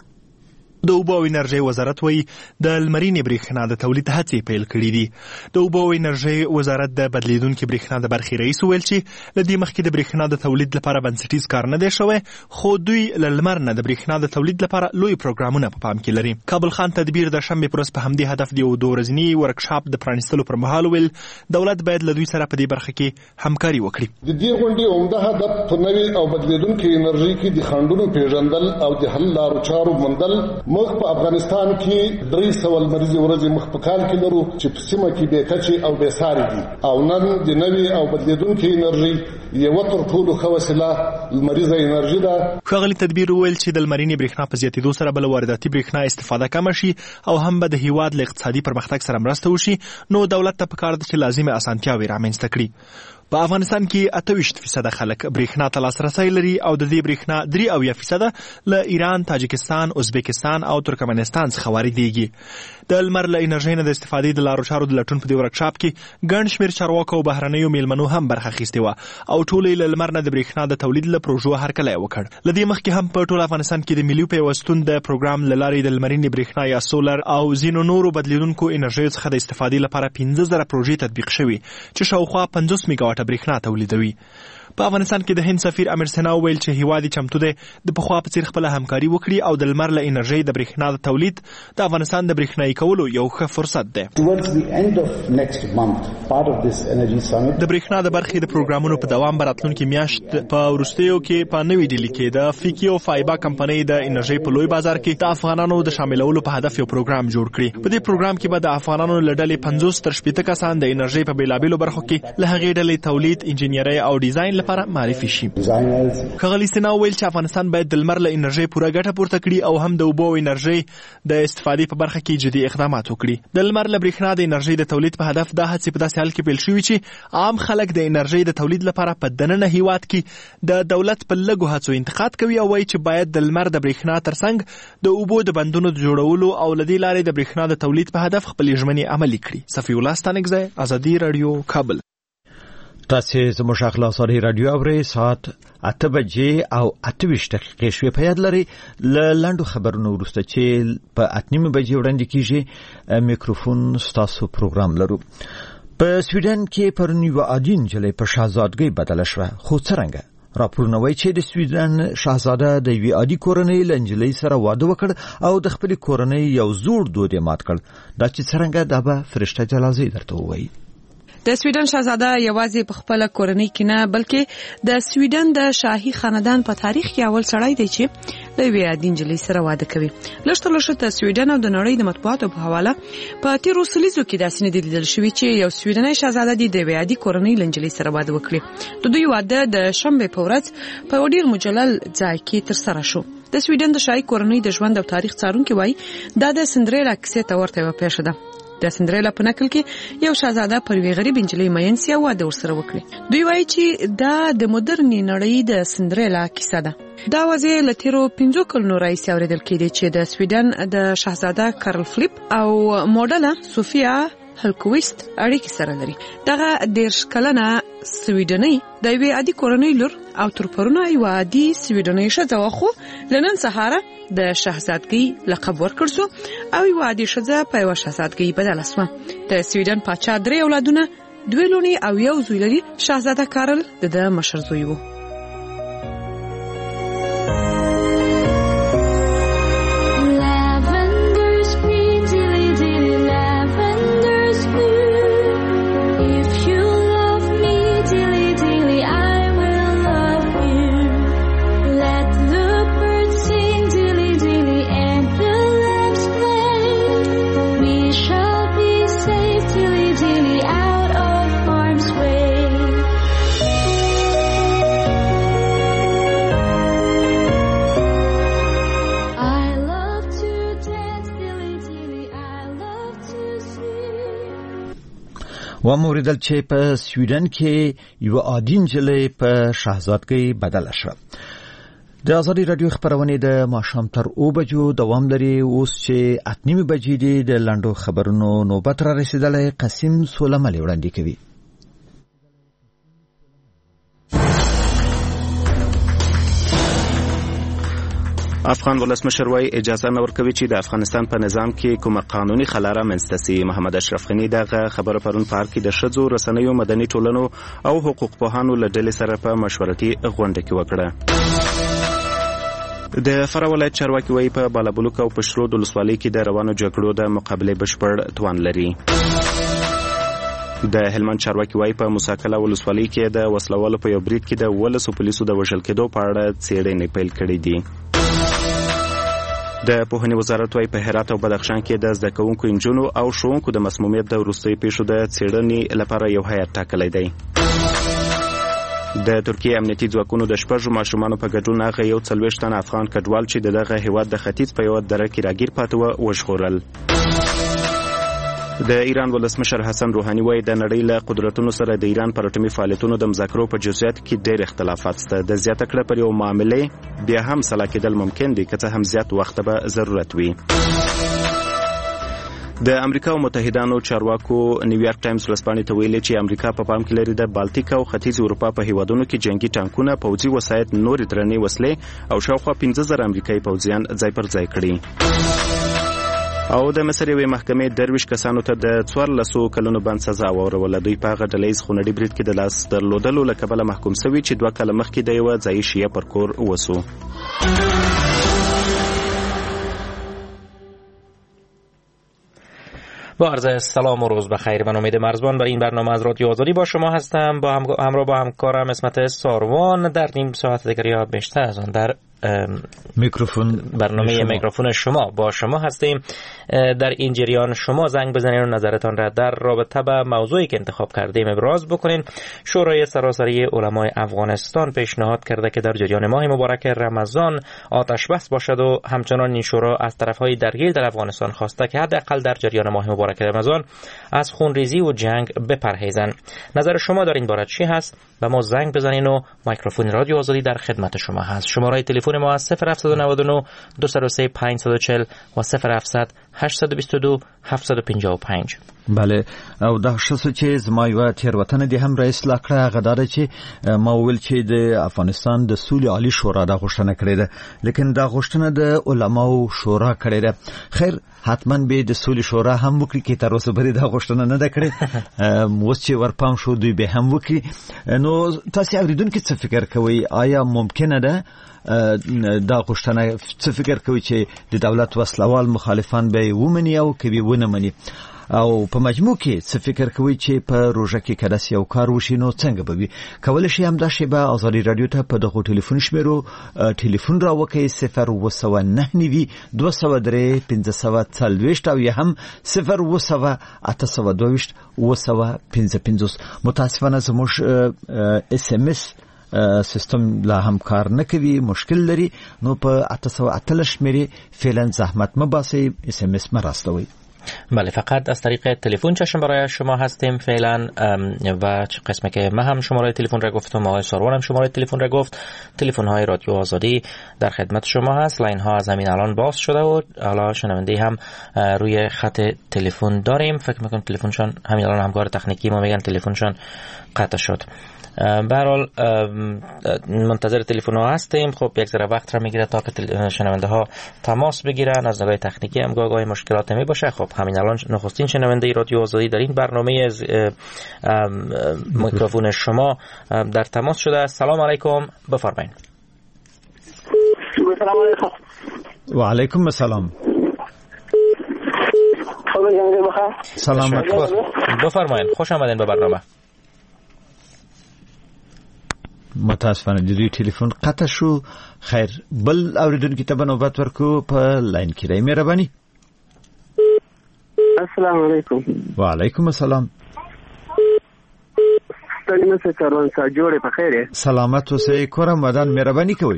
د اوبو او انرژي وزارت وایي د لمرینې برېښنا د تولید هڅې پیل کړې دي. د اوبو او انرژي وزارت د بدلیدونکو برېښنا د برخې رئیس ویل چې لدې مخکې د برېښنا د تولید لپاره بنسټیز کار نه دی شوی، خو دوی له لمر نه د برېښنا د تولید لپاره لوی پروګرامونه په پام کې لري. کابل خان تدبیر د شنبې پر ورځ په همدې هدف د یو دوه ورځني ورکشاپ د پرانیستلو پر مهال ویل دولت باید له دوی سره په دې برخه کې همکاري وکړي. د دې غونډې عمده هدف په نوې او بدلیدونکو انرژي کې د خنډونو پیژندل او د حل لارو چارو موندل. موږ په افغانستان کې درې سوه لمریزې ورځې مخ په کال کې لرو چې په سیمه کې بې کچې او بې ساري دي، او نن د نوې او بدلیدونکو انرژي یو تر ټولو ښه وسیله لمریزه انرژي ده. ښاغلي تدبیر ویل چې د لمرینې برېښنا په زیاتېدو سره بل وارداتي برېښنا استفاده کمه شي او هم به د هیواد له اقتصادي پرمختګ سره مرسته وشي، نو دولت ته پکار ده چې لازمه اسانتیاوې رامنځته کړي. په افغانستان کې اته ویشت فیصده خلک برېښنا ته لاسرسی لري او د دې برېښنا درې اویا فیصده له ایران، تاجکستان، ازبکستان او ترکمنستان څخه واردېږي. د لمر له انرژۍ نه د استفادې د لارو چارو د لټون په دې ورکشاپ کې ګڼ شمېر چارواکو او بهرنیو میلمنو هم برخه اخیستې وه او ټول یې له لمر نه د برېښنا د تولید له پروژو هرکلی وکړ. له دې مخکې هم په ټول افغانستان کې د ملي پیوستون د پروګرام له لارې د لمرینې برېښنا یا سولر او ځینو نورو بدلیدونکو انرژیو څخه د استفادې لپاره پنځه زره پروژې تطبیق شوي چې شاوخوا پنځوس میګاواټه برېښنا تولیدوي. په افغانستان کې د هند سفیر امیر سنا ویل چې هیواد چمتو دی د پخوا په څیر خپل همکاري وکړي او د لمر له انرژۍ د برېښنا د تولید د افغانستان د برېښنایي کولو یو ښه فرصت دی. د برېښنا د برخې د پروګرامونو په دوام به راتلونکې میاشت په وروستیو کې په نوې ډیلي کې د فیکی او فایبا کمپنۍ د انرژۍ په لوی بازار کې د افغانانو د شاملولو په هدف یو پروګرام جوړ کړي. په دې پروګرام کې به د افغانانو له ډلې پنځوس تر شپېته کسان د انرژۍ په بېلابېلو برخو کې له هغې ډلې تولید، انجینرۍ او ډیزاین لپاره معرفي شي. ښاغلي سنا ویل چې افغانستان باید د لمر له انرژۍ پوره ګټه پورته کړي او هم د اوبو او انرژۍ د استفادې په برخه کې جدي اقدامات وکړي. د لمر له برېښنا د انرژۍ د تولید په هدف دا هڅې په داسې حال کې پیل شوي چې عام خلک د انرژۍ د تولید لپاره په دننه هیواد کې د دولت په لږو هڅو انتقاد کوي او وایي چې باید د لمر د برېښنا ترڅنګ د اوبو د بندونو د جوړولو او له دې لارې د برېښنا د تولید په هدف خپلې ژمنې عملي کړي. صفي الله ستانکزی، ازادي رادیو، کابل. تاسې زموږ اخلاصاري رادیو اورئ. ساعت اته بجې او اته ویشت دقیقې شوې. په یاد لرئ له لنډو خبرونو وروسته چې په اته نیمې بجې وړاندې کېږي میکروفون ستاسو پروګرام لرو. په سویډن کې پرون یوه عادي نجلۍ په شهزادګۍ بدله شوه، خو څرنګه؟ راپورونه وایي چې د سویډن شهزاده د یوې عادي کورنۍ له نجلۍ سره واده وکړ او د خپلې کورنۍ یو زوړ دود یې مات کړ. دا چې څرنګه دا به فرشته جلازۍ درته ووایي. د سویډن شاهزاده یوازې په خپل کورنۍ کې نه بلکې د سویډن د شاهي خاندان په تاریخ کې اول سړی دی چې د یوې عادي نجلۍ سره واده کوي. لږ تر لږه د سویډن او د نړۍ د مطبوعاتو په حواله په تیرو سلیزو کې داسې نه دی لیدل شوي چې یو سویډنۍ شاهزاده د یوې عادي کورنۍ له نجلۍ سره واده وکړي. د دوی واده د شنبې په ورځ په یو ډېر مجلل ځای کې ترسره شو. د سویډن د شاهي کورنۍ د ژوند او تاریخ څارونکي وایي دا د سندریلا کیسې ته ورته یوه پیښه ده. د سندریلا په نکل کې یو شاهزاده پر یوې غریب نجلۍ مین سي او واده ورسره وکړي. دوی وایي چې دا د مدرنې نړۍ د سندریلا کیسه ده. دا واضح له تیرو پنځو کلونو راهیسې اورېدل کېدی چې د سویډن د شاهزاده کارل فلیپ او موډله سوفیا هلکویست اړیکې سره لري. دغه دېرش کلنه سویډنۍ د یوې عادي کورنۍ لور او تر پرونه یوه عادي سویډنۍ ښځه وه، خو له نن سهاره د شهزادګۍ لقب ورکړ شو او یوه عادي ښځه په یوه شهزادګۍ بدله شوه. د سویډن پاچا درې اولادونه، دوې لوڼې او یو زوی لري. شهزاده کارل د ده مشر زوی و. و موریدل چې په سویډن کې یو عادي نجلۍ په شهزادګۍ بدله شوه. د ازادي رادیو خبرونه د ماښام تر او بجو دوام لري. اوس چې اتنیمه بجې دي د لاندو خبرونو نوبت را رسیدلی. قاسم سولملی وړاندې کوي. افغان ولسمشر وايي اجازه نه ورکوي چې د افغانستان په نظام کې کومه قانوني خلاره منځته سي. محمد اشرف غنی دغه خبره پرون په کې د ښځو رسنیو مدني ټولنو او حقوق پوهانو له ډلې سره په مشورتي غونډه کې وکړه. د فراه ولایت چارواکي وايي په بالابلوک او پشرود ولسوالۍ کې د روانو جګړو د مقابلې بشپړ توان لري. د هلمند چارواکي وايي په موساکله ولسوالۍ کې د وسلوالو په یو برید کې د ولسو پولیسو د وژل کېدو په اړه څېړنې پیل کړې دي. د پوهنې وزارت وايي په هرات او بدخشان کې د زده کوونکو انجونو او ښوونکو د مسمومیت د وروستیو پیښو د څېړنې لپاره یو هیئت ټاکلی دی. د ترکیې امنیتي ځواکونو د شپږو ماشومانو په ګډون هغه یو څلوېښت تنه افغان کډوال چې د دغه هیواد د ختیځ په یوه دره کې راګیر پاتې وه وژغورل. د ایران ولسمشر حسن روحاني وايي د نړۍ له قدرتونو سره د ایران پر اټومي فعالیتونو د مذاکرو په جزئیاتو کې ډېر اختلافات شته. د زیاته کړه پر یو معاملې بیا هم سلا کېدل ممکن دي که څه هم زیات وخت به ضرورت وي. د امریکا او متحدانو چارواکو نیویارک ټایمز ورځپاڼې ته ویلي چې امریکا په پام کې لري د بالتیک او ختیځ اروپا په هیوادونو کې جنگي ټانکونه، پوځي وسایط، نورې درنې وسلې او شاوخوا پنځه زره امریکایي پوځیان ځای پر ځای کړي. او د مصر یوې محکمې درویش کسانو ته د څوارلسو کلونو بند سزا واوروله. دوی په هغه ډله ییز خونړي برید کې د لاس درلودلو له کبله محکوم سوي چې دوه کاله مخکې د یوه ځایي شیعه پر کور وسو. با عرض سلام و روز بخیر. من امید مرزبان در این برنامه از رادیو آزادی با شما هستم، با هم... همراه با همکارم اسمت ساروان. در نیم ساعت دیگر یا بیشتر از آن در میکروفون برنامه شما. میکروفون شما با شما هستیم. در این جریان شما زنگ بزنید و نظرتان را در رابطه با موضوعی که انتخاب کردیم ابراز بکنین. شورای سراسری علمای افغانستان پیشنهاد کرده که در جریان ماه مبارک رمضان آتش بس باشد و همچنان این شورا از طرفهای درگیر در افغانستان خواسته که حداقل در جریان ماه مبارک رمضان از خونریزی و جنگ بپرهیزند. نظر شما در این باره چی هست؟ به ما زنگ بزنین و میکروفون رادیو آزادی در خدمت شما هست. شماره تلفن ما صفر هفت نه نه دو صفر سه پنج صفر چهل و صفر هفت هشت دو دو هفت پنج پنج. بله او دا شسو چې زما یو تیروتنه دي هم رئیس لاکړه غدار چې ما ویل چې د افغانستان د سولې عالی شورا د غوښتنه کړې ده، لیکن دا غوښتنه د علماو شورا کړې ده. خیر حتما به د سولې شورا هم وکړي کې تر اوسه بری دا غوښتنه نه ده کړې. اوس چې ورپام شو دوی به هم وکړي. نو تاسو اوریدونکو څه فکر کوئ؟ آیا ممکنه ده دا غوښتنه څه فکر کوي چې د دولت وسلوال مخالفان به ومني او کوي ونه مني؟ او په مجموع کې څه فکر کوي چې په روژه کې کله یو کار وشي نو څنګه به وي؟ کولای شي هم دا شی به ازادي رادیو ته په دغه ټلیفون شمیرو ټلیفون را وکړي صفر و سو نه نوي دوه سو درې پنځه سو څلوېښت او یا هم صفر و سو اته سو دوهویشت و سو پنځه پنځوس. متاسفانه زموږ اس ام اس سیستم لا هم کار نه کوي، مشکل لري. نو په اته سو اتلس شمیرې فعلا زحمت مباسي اس ام اس مراستوي. بله فقط از طریق تلفن چشم برای شما هستیم فعلا و قسمه که من هم شماره تلفن را گفتم، آقای ساروان هم شماره تلفن را گفت. تلفن های رادیو آزادی در خدمت شما هست. لاین ها از همین الان باز شده و حالا شنونده هم روی خط تلفن داریم. فکر میکنم تلفنشان همین الان همکار تکنیکی ما میگن تلفنشان قطع شد. به هر حال منتظر تلفن ها هستیم. خب یک ذره وقت را میگیره تا که شنونده ها تماس بگیرن. از نگاه تکنیکی هم گاهی مشکلات می باشه. خب همین الان نخستین شنونده رادیو آزادی در این برنامه از میکروفون شما در تماس شده. سلام علیکم، بفرمایید. سلام علیکم. و علیکم السلام. سلامت بفرمایید، خوش آمدین به برنامه. متاسفانه د دوی ټلیفون قطع شو. خیر بل اوریدونکو ته به نوبت ورکو په لاین کې راي مهرباني. السلام علیکم. وعلیکم السلام. ستړي مشه کاروان سره جوړه په خیره. سلامت اوسئ کورم ودان مهرباني کوي.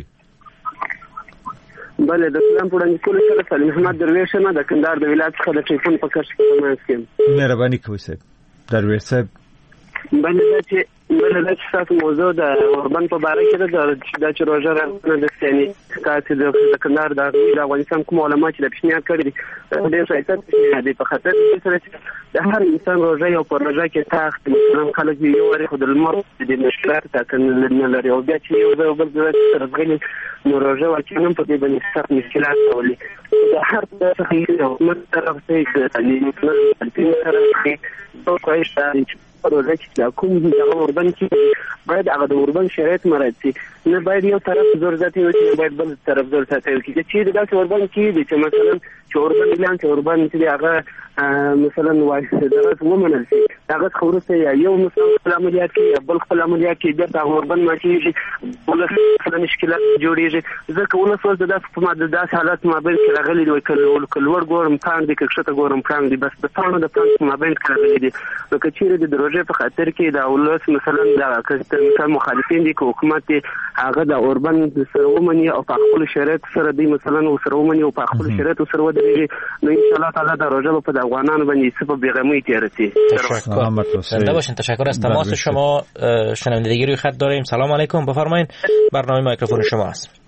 بله د سلام پوړنګ کول سره سلام محمد درویش نه د کندهار د ولایت څخه د ټلیفون په کښ کې تماس کوم. مهرباني کوي صاحب. درویش صاحب بل دا چې بل دا چې تاسو موضوع د اوربند په باره کې ده دا چې روژه راغله د یعنې تاسو د کندهار د افغانستان کوم علما چې د پیشنهاد کړي دي ډېر ښایسته پیشنهاد دی په خاطر دې سره چې د هر انسان روژه یو په روژه کې تاخت مثلا خلک یو وارې خو د لمر د مشکلات ټاکنه نه لري او بیا چې یو ځای بل ځای سره زغلي نو روژه واقعا هم په دې باندې سخت مشکلات راولي د هر څه یو حکومت طرف ته د تعلیم طرف ته دا کوي چې روژه چې کوم دي هغه اوربند کې باید هغه د اوربند شرایط مراعات شي نه باید یو طرف زور زیاتی وکړي باید بل طرف زور زیاتی وکړي چې داسې اوربند کې دي چې مثلا چې اوربند اعلان چې اوربند چې هغه مثلا وایي دغه ومنل شي هغه خورسته یا یو مثلا خپل عملیات کې یا بل خپل عملیات کې بیا د اوربند ماشي بل څه مشکلات جوړیږي ځکه ونه څه د داس په ماده داس حالات مابین کې راغلي دوی کول کلور ګورم پاند کې کښته ګورم پاند دي بس د پاند د پاند مابین کې راغلي دي نو کچېره د روژه په خاطر کې دا ولس مثلا دا کله مخالفین دي که حکومت هغه د اوربند سره ومني او په خپل شرایط سره دی مثلا او سره ومني او په خپل شرایط سره ودرېږي نو ان شاء الله تعالی د روژه په افغانانو باندې څه په بیغمی تیرتی زنده باشین. تشکر از تماس شما. شنوندگی روی خط داریم. سلام علیکم، بفرمایید. برنامه میکروفون شما است.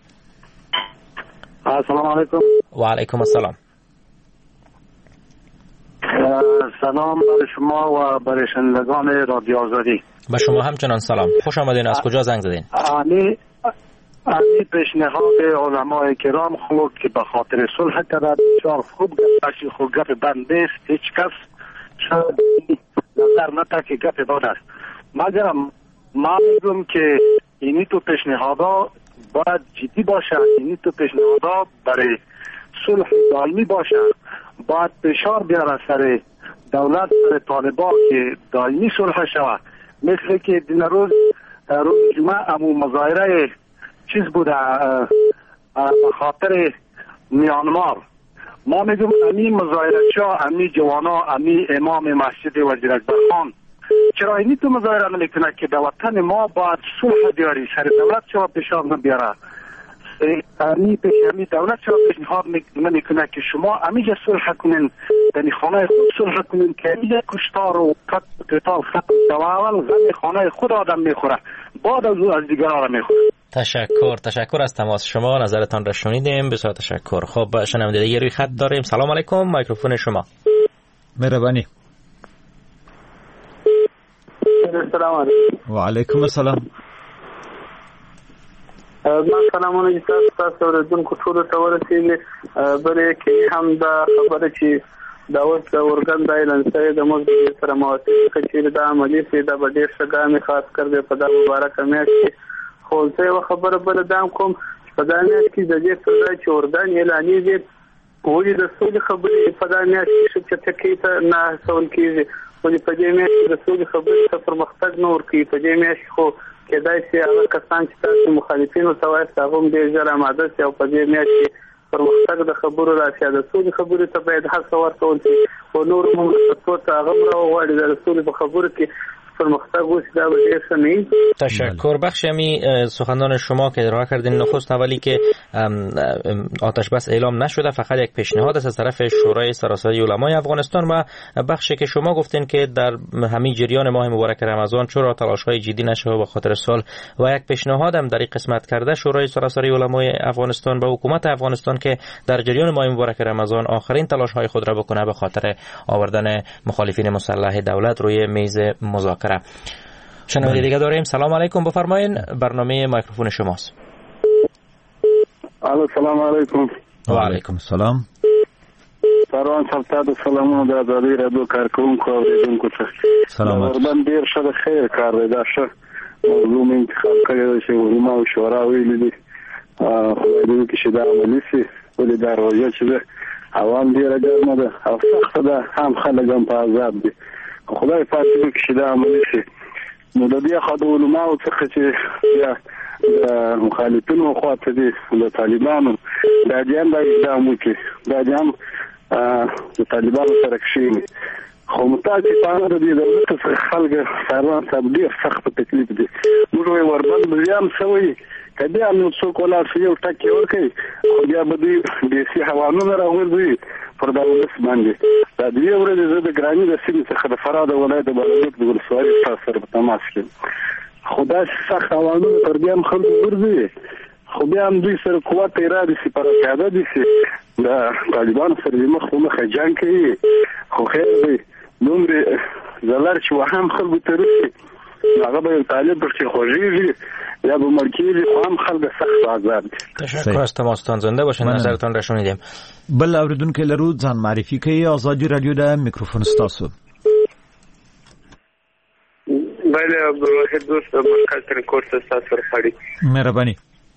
سلام علیکم. و علیکم السلام. سلام برای شما و برای شنوندگان رادیو آزادی. به شما همچنان سلام. خوش آمدین. از کجا زنگ زدین؟ امی امی پیشنهاد علمای کرام خوب که به خاطر صلح کرد بسیار خوب گفت، خوب گپ بند نیست، هیچ کس شاید نظر نتا که گپ بند است. مگر ما میگم که اینی تو پیشنهادا باید جدی باشه، اینی تو پیشنهادا برای صلح دائمی باشه، باید فشار بیاره سر دولت سر طالبان که دائمی صلح شود. مثل که دین روز روز جمعه امو مظاهره چیز بوده به خاطر میانمار. ما میگم امی مظاهره چا امی جوانا امی امام مسجد وزیر اکبر خان چرا اینی تو مظاهره نمیکنه که به وطن ما باید صلح بیاری، سر دولت چرا فشار نبیاره؟ امی پیش امی دولت چرا پیشنهاد نمیکنه که شما امی جا صلح کنین، در خانه خود صلح کنین که امی کشتار و قتال ختم شود. اول غم خانه خود آدم میخوره، بعد از او از دیگران میخوره. تشکر تشکر از تماس شما. نظرتان را شنیدیم. بسیار تشکر. خب شنونده دیگه روی خط داریم. سلام علیکم، میکروفون شما. مهربانی. سلام علیکم. و علیکم السلام. ما سلامونه چې تاسو تاسو اوریدونکو ټول ته ورسېږي. بلې کې هم دا خبره چې دا اوس د اورګن د ایلنسۍ د موږ سره موافق کچېر د عملي سي د ډېر ښه خاص کر په دا مبارکه میاشت کې خو زه یو خبره بل دام کوم په دا میاشت کې د دې سره چې اورګن اعلانېږي ولې د سولې خبرې په دا میاشت کې چې ټکی ته نه سول کېږي ولې په دې میاشت کې د سولې خبرې ته پرمختګ نه ورکوي. په دې میاشت خو کېدای شي هغه کسان چې تاسو مخالفینو ته وایي هغه هم ډېر ژر اماده شي او په دې میاشت کې پرمختګ د خبرو راشي. د سولې خبرې ته باید هڅه ورکول شي او نور موږ ته هغه راوغواړي د سولې په خبرو کې پرمختګ وشي. دا ډېر ښه نه. تشکر. بخش امی سخنان شما که ارائه کردین نخست اولی که آتش بس اعلام نشده، فقط یک پیشنهاد است از طرف شورای سراسری علمای افغانستان و بخشی که شما گفتین که در همین جریان ماه مبارک رمضان چرا تلاش‌های جدی نشه به خاطر سال و یک پیشنهاد هم در این قسمت کرده شورای سراسری علمای افغانستان به حکومت افغانستان که در جریان ماه مبارک رمضان آخرین تلاش‌های خود را بکنه به خاطر آوردن مخالفین مسلح دولت روی میز مذاکره. شنونده دیگه داریم. سلام علیکم، بفرمایید. برنامه میکروفون شماست. الو سلام علیکم. و علیکم السلام. سلام صاحب سلامونه د ازادي رادیو کارکونکو او اوریدونکو ته سلامات. اوربند ډیر ښه خیر کار دی. دا ښه موضوع مې انتخاب کړی چې علما او شورا ویلي دي خدای دې وکړي چې دا عملي شي. ولې دا روژه چې ده عوام ډېره ګرمه ده او سخته ده، هم خلک هم په عذاب دي. خدای پاک دې وکړي چې دا عملي شي. نو د دې خوا د علماو څخه چې بیا د مخالفینو خواته دي د طالبانو دا جام دا اقدام وکړي، دا جام د طالبانو سره کښېني. خو متاسفانه د دې دولت څخه خلک سروان صاحب ډېر سخت په تکلیف دي. موږ وایي اوربند بیا هم څه وایي کدی هم څوک ولا یو ټکی ورکړي خو بیا به دوی دیسي حیوانونه راغورځوي پر دا ولس باندې. دا دوی ورځې زه د ګراني د سیمې څخه د فراه د ولایت د بالابلوک د ولسوالۍ استاد سره په تماس کې خو دا سخت حیوانونه پر بیا هم خلکو ګرځوي خو بیا هم دوی سره قوت اراده سي پر پیاده دي سي د طالبانو سره د مخ په مخ جنګ کوي خو خیر دی دومره زلر چې وهم خلکو ته رسي هغه به طالب پر چې خوږیږي یا به مړکیږي خو هم خلک سخت آزار دي. تشکر از تماستان، زنده باشین. نظرتان را شنیدیم. بل اوریدونکو لرو ځان معرفي کوي. آزادی رادیو د میکروفون ستاسو. بله عبدالواحد دوست مرکز ترکورس ستاسو رخاړي. مهرباني.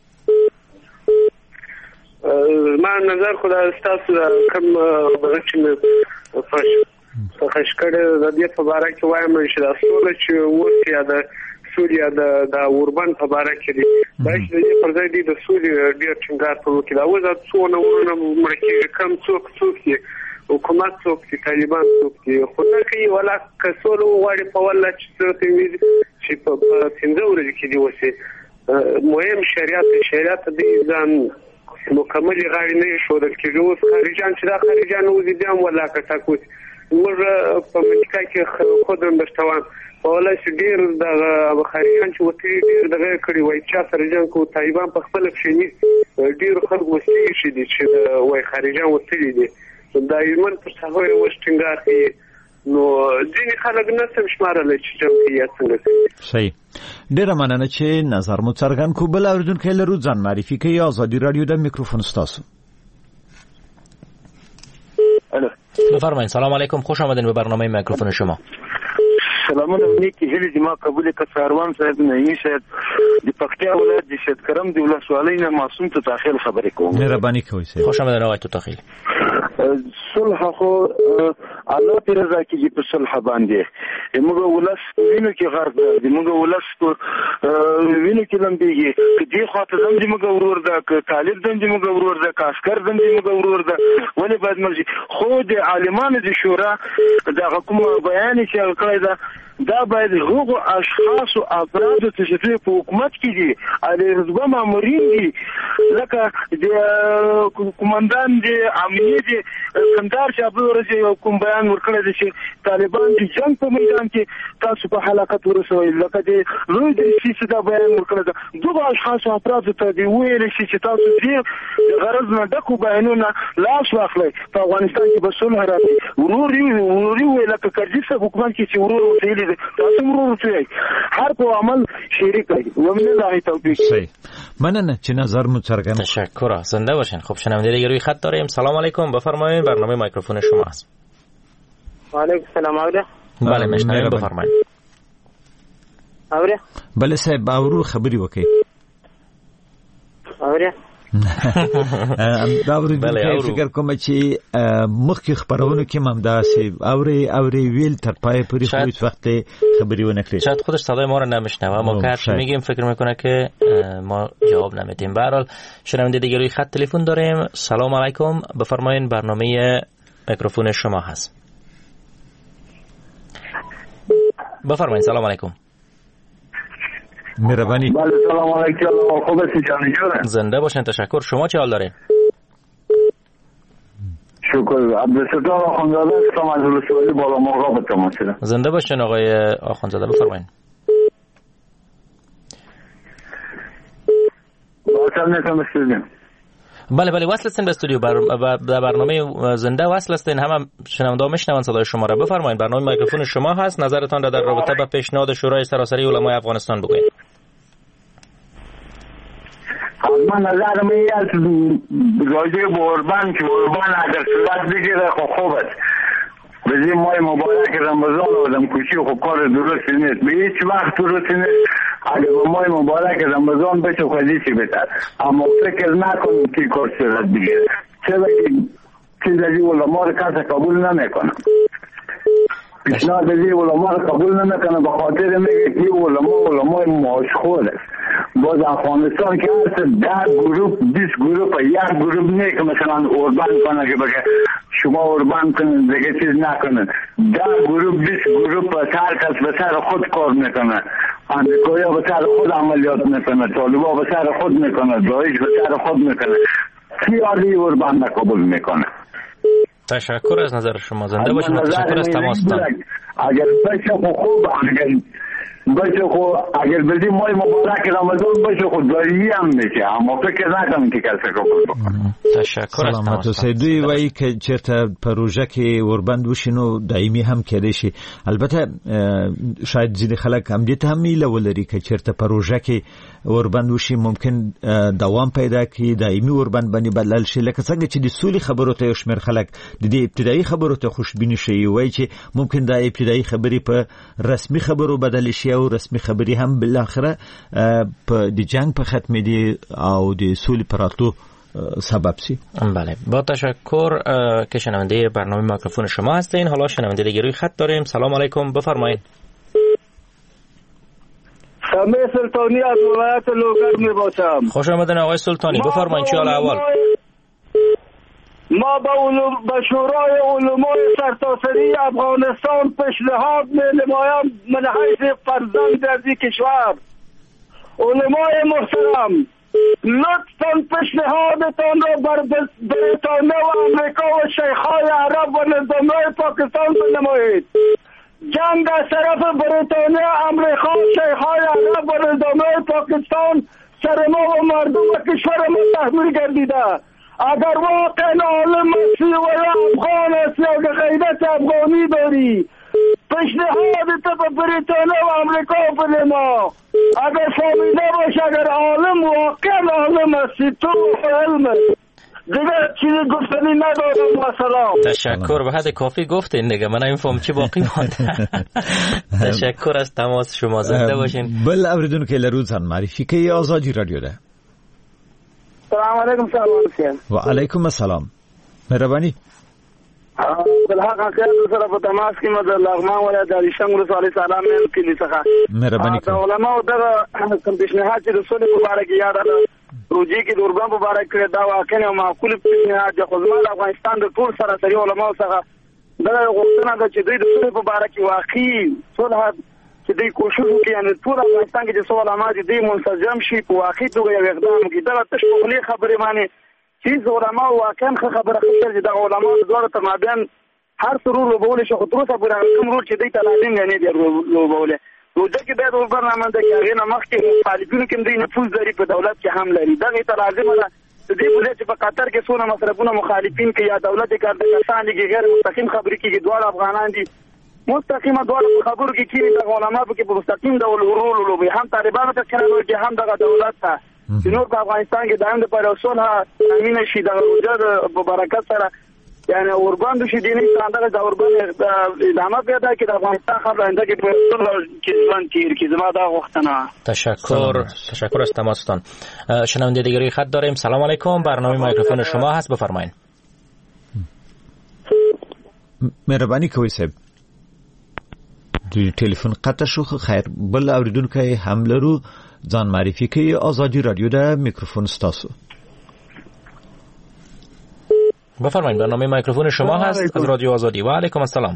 ما نظر خو دا ستاسو کوم برچنه فش خشکړه د دې په اړه کې وایم چې دا سوله چې ورته د سوریا د د اوربان په اړه کې دي دا چې د پر ځای دي د سوریا ډیر څنګه په کې دا وځه څونه ورونه مرکه کم څوک څوک دي حکومت څوک دي طالبان څوک دي خو دا کوي ولا کسولو غواړي په ولا چې څه وي چې په څنګه ورته کې دي وسه مهم شریعت شریعت دې ځان مکمل غاړي نه شو د کېږي خارجان چې دا خارجان وځي بیا ولا کتاکو موږ په امریکا کې خود اندشتوان ولا چې ډیر د خارجان چې وتی ډیر دغه کړي وای چې سره جنګ کو طالبان په خپل کې ډیر خلک وسیږي چې دي چې وای خارجان وتی دي دا ایمن پر څه وای وشتنګار دي نو ځینې خلک نه سم شمارل چې جنګ کې څنګه کوي. صحیح. ډیر مننه چې نظر مو څرګند کو. بل اوریدونکو لرو ځان معرفي کوي. آزادی رادیو د میکروفون ستاسو. الو بفرمایید. سلام علیکم، خوش آمدین به برنامه میکروفون شما. سلامونه نیکی هیله ما قبول کساروان صاحب نه شاید د پکتیا ولایت د شتکرم د ولسوالۍ نه معصوم ته تاخیر خبرې کوم. مهرباني کوئ. خوش آمدید آقای تو تاخیر. صلح خو الله پر رضا کې په صلح باندې موږ ولس وینو کې غرض دی موږ ولس وینو کې لمبيږي دې خاطر زم دې موږ ورور ده طالب دې موږ ورور ده عسكر دې موږ ورور ده ولې باید مرجي خو د عالمانو د شورا د حکومت بیان چې کړی دا دا باید هغو اشخاص او افراد چې په حکومت کې دي علي رتبه مامورین دي لکه د کمانډان دي امنیه دي کندهار چې په ورځ کوم بیان ورکړی دی چې طالبان د جنگ په میدان کې تاسو په حلقات ورسوي لکه د لوی د سیسي دا بیان ورکړی دی دغه اشخاص او افراد ته دی ویل چې تاسو دې غرض نه ډکو بیانونه لاس واخلئ په افغانستان کې به صلح راځي ورور ورور ویل لکه کرزي صاحب حکومت کې چې ورور ویلي تاسو ورور ته هر په عمل شریک دی ومن الله توفیق. صحیح. مننه چې نظر مو څرګند. تشکر. زنده باشین. خب شنونده دیگه روی خط داریم. سلام علیکم، بفرمایید. برنامه میکروفون شما است. و علیکم السلام. آوره بله میشنویم، بفرمایید. آوره بله صاحب باورو خبري وکي. آوره دا ورته فکر کوم چې مخکې خبرونه کې ممدا سي اوري اوري ویل تر پای پوری خو هیڅ وخت خبری ونه کړی. شاید خودش صدای ما رو نمیشنوه، ما کارش میگیم فکر میکنه که ما جواب نمیدیم. به هر حال شنونده دیگه روی خط تلفن داریم. سلام علیکم، بفرمایید. برنامه میکروفون شما هست. بفرمایید. سلام علیکم. مهربانی. بله سلام علیکم. خوب هستی جان جوره؟ زنده باشین. تشکر. شما چه حال دارین؟ شکر. عبدالستار آخوندزاده هستم از ولسوالی بالا مرغا به تماس شدم. زنده باشین آقای آخوندزاده، بفرمایید. وصل نیستم استودیو. بله بله وصل هستین به استودیو. بر برنامه زنده وصل هستین. همه شنونده ها میشنون صدای شما را. بفرمایید. برنامه میکروفون شما هست. نظرتان را در رابطه با پیشنهاد شورای سراسری علمای افغانستان بگویید. من نظر من از راجع به اوربان که اوربان اگر صورت بگیره خب خوب است. بزیم ماه مبارک رمضان آدم کشی خب کار درست نیست، به هیچ وقت درست نیست. اگر ماه مبارک رمضان بشه خودیشی بتر، اما فکر نکنم که کار صورت بگیره. چرا که چیز از این علما رو کسی قبول نمیکنه. پیشنهاد از این علما رو قبول نمیکنه به خاطر میگه که علما علمای ماشخور است. باز افغانستان که هست ده گروپ بیست گروپ یک گروپ نه که مثلا اوربان کنه که بگه شما اوربان کنن دیگه چیز نکنن. ده گروپ بیست گروپ هر کس به سر خود کار میکنه. امریکایی ها به سر خود عملیات میکنه، طالبا به سر خود میکنه، داعش به سر خود میکنه، خیالی اوربند قبول میکنه. تشکر از نظر شما، زنده باشید. تشکر از تماستان. اگر بشه خوب اگر بشه خو اگر بدی مای مبارک رمضان بشه خود دایی هم میشه، اما فکر نکنم که کسی قبول بکنه. تشکر از تماستان. دوی وایي که چرته پروژه کې وربند وشي نو دایمي هم کېدای شي. البته شاید ځینې خلک هم دې ته هم ایله ولري که چرته پروژه کې وربند وشي ممکن دوام پیدا کړي، دایمي وربند باندې بدلل شي. لکه څنګه چې د سولې خبرو ته یو شمېر خلک د دې ابتدایي خبرو ته خوشبیني شي، وایي چې ممکن دا ابتدایي خبرې په رسمي خبرو بدل شي او رسمي خبرې هم بالاخره په د جنگ په ختمېدي او د سولې په راتلو سبب سی. بله، با تشکر که شنونده برنامه میکروفون شما هستین. حالا شنونده دیگه روی خط داریم. سلام علیکم، بفرمایید. سمی سلطانی از ولایت لوگر می باشم. خوش آمدین آقای سلطانی، بفرمایید چی حال احوال؟ ما با علوم به شورای علمای سرتاسری افغانستان پیشنهاد می نمایم من حیث فرزند از این کشور. علمای محترم، لطفاً پیشنهادتان را بر بریتانیا و امریکا و شیخ‌های عرب و نظامی‌های پاکستان بنمایید. جنگ از طرف بریتانیا، امریکا و شیخ‌های عرب و نظامی‌های پاکستان سر ما و مردم و کشور ما تحمیل گردیده. اگر واقعا عالم هستی و یا افغان هستی یا غیرت افغانی داری، پیشنهادت به بریتانیا و امریکا بنما. اگر فهمیده باش، اگر عالم واقعا عالم هستی، تو علم دیگه چیزی گفتنی ندارم. و سلام. تشکر، به حد کافی گفتین دیگه، من این فهم چی باقی مانده. تشکر از تماس شما، زنده باشین. بل اوریدون که لروزان معرفی که آزادی رادیو ده. سلام علیکم. سلام و علیکم السلام، مهربانی. بالحق خیر سره په تماس کې مده لغمان ولایت د شنګ رسول سلام نن کلی څخه مهرباني د علماء دغه کوم پیشنهاد چې رسول مبارک یاد ده روجي کې د اوربان مبارک کړه دا واقعي او معقول پیشنهاد د خدمت افغانستان د ټول سره سری علماء څخه دغه غوښتنه ده چې دوی د رسول مبارک واقعي صلح چې دوی کوشش وکړي ان ټول افغانستان کې د سوال علماء دي منسجم شي په واقعي توګه یو اقدام وکړي. دا تشویقي خبرې معنی چې علماء واقعا خبره خبره د علماء دوه تمابین هر ضرور لوبول شي، خو تر اوسه پورې کوم رول چې دوی ته لازم غني دی لوبول. نو ځکه به د برنامه د کې نه مخکې مخالفینو کې دوی نفوذ لري په دولت کې هم لري. دا ته لازم ده دې بوله چې په قطر کې څونه مصرفونه مخالفین کې یا دولت کې کار کسان دي غیر مستقیم خبرې کې دوه افغانان دي مستقیمه دوه خبرو کې چې د علماء په کې په مستقیم ډول رول لوبي، هم طالبانو ته کنه کې هم دغه دولت ته چې نور په افغانستان کې دائم د پر اصول ها تامین شي د وجود په برکت سره، یعنی اوربند شي دیني ستاندغه د اوربند ادامه پیدا کړي د افغانستان خبره انده کې په اصول کې ځوان تیر کې زما دا غوښتنه. تشکر تشکر از تماستان. شنونده دیگه روی خط داریم. سلام علیکم، برنامه میکروفون شما هست، بفرمایید. مهرباني کوئ صاحب، د ټلیفون قطع شو. خیر، بل اوریدونکو هم لرو، ځان معرفي کوي. آزادی رادیو ده، میکروفون ستاسو. بفرمایید، برنامه میکروفون شما هست از رادیو آزادی. و علیکم السلام.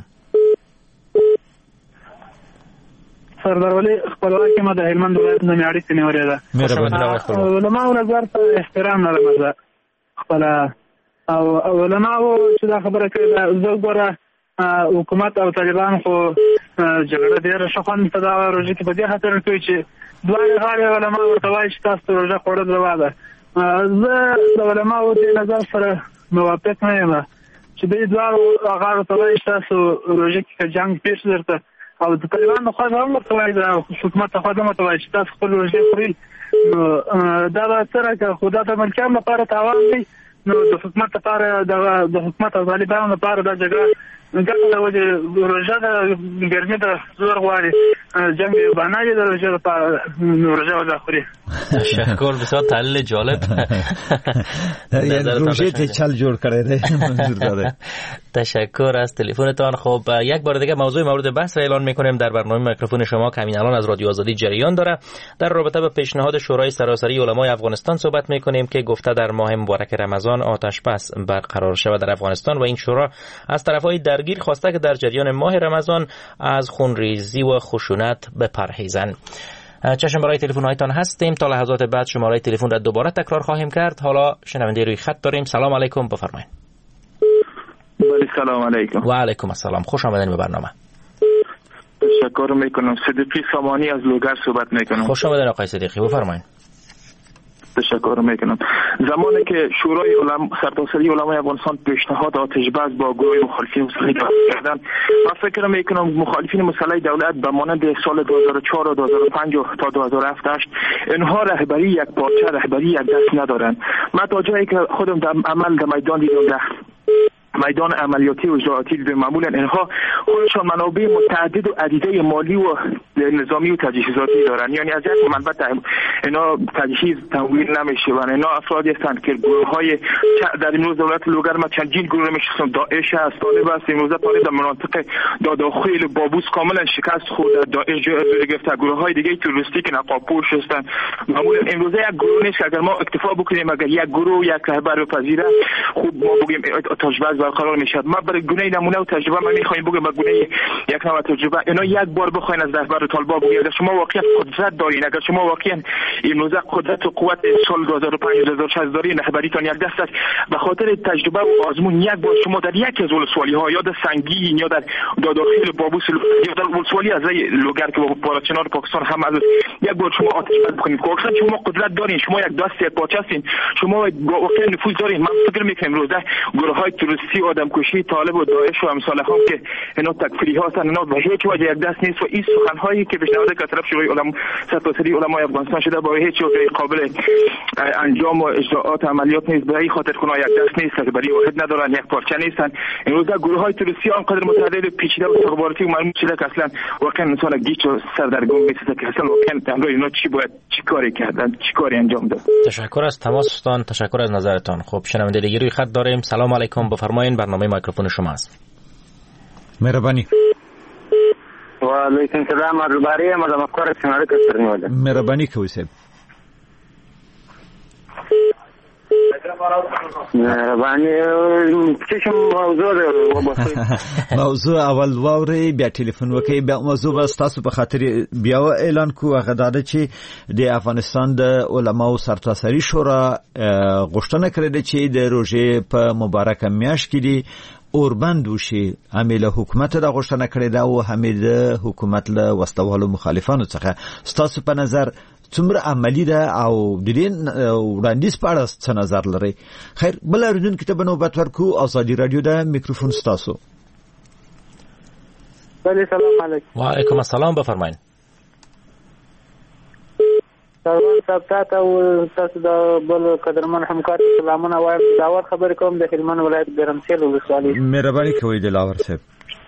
سردار ولی خپلواکي ما د هلمند ولایت نه میاړي څنګه وریده. مهرباني. علماء نظر ته احترام لرم زه خپل او علماء چې دا خبره کوي زه ګوره حکومت او طالبان خو جګړه ډیره شخوند په دا روزي کې په دې خاطر کوي چې دوه غاړي علماء ورته وایي چې تاسو روزه خوړل روا ده. زه د علماء د نظر سره موافق نه یم چې دوی دوه غاړو ته وایي تاسو روزه کې جنگ پیښ درته او د طالبان خو هم ورته وایي د حکومت خو هم ورته وایي چې تاسو خپل روزه خورئ. دا به سره که خدا د ملکیان لپاره تاوان دی، نو د حکومت لپاره د حکومت او طالبانو لپاره دا جګړه ګټه د وجه روژه د ګرمي د زور غواړي جنگ بانایی د روژه لپاره روژه وځه خوري. تشکر، بسیار تحلیل جالب. روژه ته چل جوړ کړی دی، منظور داره. تشکر از تلفنتان. خب یک بار دیگه موضوع مورد بحث را اعلان میکنیم در برنامه میکروفون شما که همین الان از رادیو آزادی جریان داره. در رابطه با پیشنهاد شورای سراسری علمای افغانستان صحبت میکنیم که گفته در ماه مبارک رمضان آتش بس برقرار شود در افغانستان و این شورا از طرفهای درگیر خواسته که در جریان ماه رمضان از خونریزی و خشونت بپرهیزند. چشم برای تلفن هایتان هستیم. تا لحظات بعد شماره تلفن را دوباره تکرار خواهیم کرد. حالا شنونده روی خط داریم. سلام علیکم، بفرمایید. بله سلام علیکم. و علیکم السلام، خوش آمدین به برنامه. تشکر میکنم. صدیقی سامانی از لوگر صحبت میکنم. خوش آمدین آقای صدیقی، بفرمایید. تشکر میکنم. زمانی که شورای علما سرتاسری علمای افغانستان پیشنهاد آتش بس با گروه مخالفین مسلح کردن، من فکر میکنم مخالفین مسلح دولت به مانند سال دو هزار و چهار و دو هزار و پنج تا دو هزار و هفت اینها رهبری یک پارچه، رهبری یک دست ندارن. من تا جایی که خودم در عمل در میدان دیدم، میدان عملیاتی و اجراءاتی دیدم، معمولا اینها خودشان منابع متعدد و عدیده مالی و نظامی و تجهیزاتی دارن. یعنی از یک منبع اینا تجهیز تمویل نمیشه و اینا افرادی هستند که گروه‌های در امروز دولت لوگر ما چندین گروه میشن، داعش است، طالب است. امروز طالب در مناطق داداخل بابوس کاملا شکست خورد، داعش گرفته، گروه‌های دیگه تروریستی که نقاب‌پوش هستند. معمولا امروز یک گروه نیست که اگر ما اکتفا بکنیم اگر یک گروه یک رهبر بپذیره خوب ما بگیم تجربه برقرار میشد. ما برای گونه نمونه و تجربه ما میخوایم بگیم به گونه یک نوع تجربه اینا یک بار بخواین از رهبر طالبان بگید اگر شما واقعا قدرت دارین، اگر شما واقعا امروز قدرت و قوت سال دو هزار و پنج دو هزار و شش دارین، رهبریتون یک دست است، به خاطر تجربه و آزمون یک بار شما در یک از ولسوالی ها یا در سنگین یا در داخل بابوس یا در ولسوالی از لوگر که با پاراچنار پاکستان هم از یک بار شما آتش بس بکنید. واقعا شما قدرت دارین، شما یک دست یک پاچه هستین، شما واقعا نفوذ دارین. من فکر میکنم امروز گروه‌های تروریستی آدمکشی طالب و داعش و امثال هم که اینا تکفیری ها هستن، اینا به هیچ وجه یک دست نیست و این سخن‌هایی که پیشنهاد که طرف شورای علما سرتاسری علمای افغانستان شده با هیچ وجه قابل انجام و اجراءات عملیات نیست. به این خاطر کنها یک دست نیست که برای واحد ندارن، یک پارچه نیستن. امروز گروه‌های تروریستی آنقدر متعدد و پیچیده و استخباراتی و معلوم شده که اصلا واقعا انسان گیج و سردرگم میشه که اصلا واقعا تمام اینا چی باید چی کاری کردن، چی کاری انجام داد. تشکر از تماستان، تشکر از نظرتان. خب شنونده دیگه روی خط داریم. سلام علیکم، بفرمایید، برنامه میکروفون شما است. مهربانی. و علیکم السلام. درباره مدام افکار سناره کسترنیوله. مهربانی کوي صاحب. مهربانی څه موضوع ده؟ موضوع اول واوري بیا ټلیفون وکي بیا موضوع بس تاسو په خاطر بیا اعلان کو هغه داده چې د افغانستان د علماو سرتاسري شورا غوښتنه کړې ده چې د روزې په مبارکه میاشت کې دی اوربند وشي. عامل حکومت د غوښتنه کړې ده او حمید حکومت له وسلوالو مخالفانو څخه ستاسو په نظر څومره عملی ده او د دې وړاندیز په اړه څه نظر لري؟ خیر بل اردن کتاب نوبت ورکو ازادي رادیو د میکروفون ستاسو. بله سلام علیکم. و علیکم السلام، بفرمایئ. سلام صاحب او تاسو د بل قدرمن همکار سلامونه وایم. داور خبر کوم د هلمند ولایت ګرمسیل ولسوالۍ. مهرباني کوئ د لاور صاحب.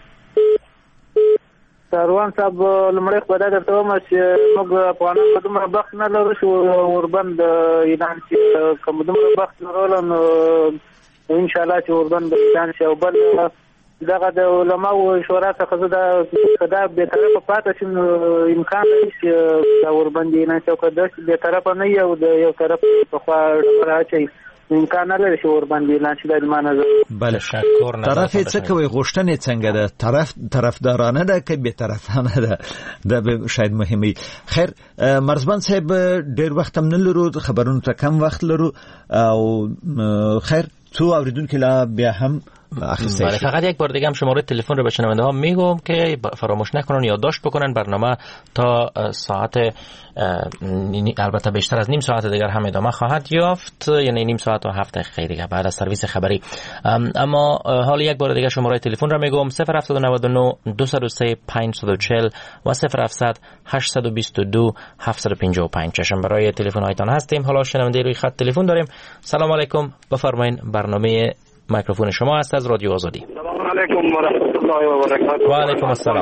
سروان صاحب لمړی خو دا درته وایم چې موږ افغانان په دومره بخت نه لرو چې اوربند اعلان شي. که دومره بخت لرو نو انشاءالله چې اوربند اعلان شي. او بل دغه د علماو شورا څخه زه دا بېطرفه پاتې شم، امکان لري چې دا اوربند اعلان شي. او که داسې بېطرفه نه وي او د یو طرف پخوا ډبره اچوي امکان نه لري چې اوربند اعلان شي. دا زما نظر. بله شکر. طرف یې څه کوي؟ غوښتنې څنګه ده؟ طرف طرفدارانه ده که بېطرفانه ده؟ دا به شاید مهمه. خیر مرزبان صاحب ډېر وخت هم نه لرو، خبرونو ته کم وخت لرو او خیر څو اوریدونکي لا بیا هم بله فقط یک بار دیگه هم شماره تلفن رو به شنونده ها میگم که فراموش نکنن یادداشت بکنن. برنامه تا ساعت البته بیشتر از نیم ساعت دیگر هم ادامه خواهد یافت، یعنی نیم ساعت و هفت دقیقه دیگه بعد از سرویس خبری. اما حالا یک بار دیگه شماره تلفن رو میگم صفر هفت نه نه دو صفر سه پنج صفر چهل و صفر هفت هشت دو دو هفت پنج پنج. چشم برای تلفن هایتان هستیم. حالا شنونده روی خط تلفن داریم. سلام علیکم، بفرمایید، برنامه میکروفون شما است از رادیو آزادی. سلام علیکم و رحمت الله و برکاته. و علیکم السلام.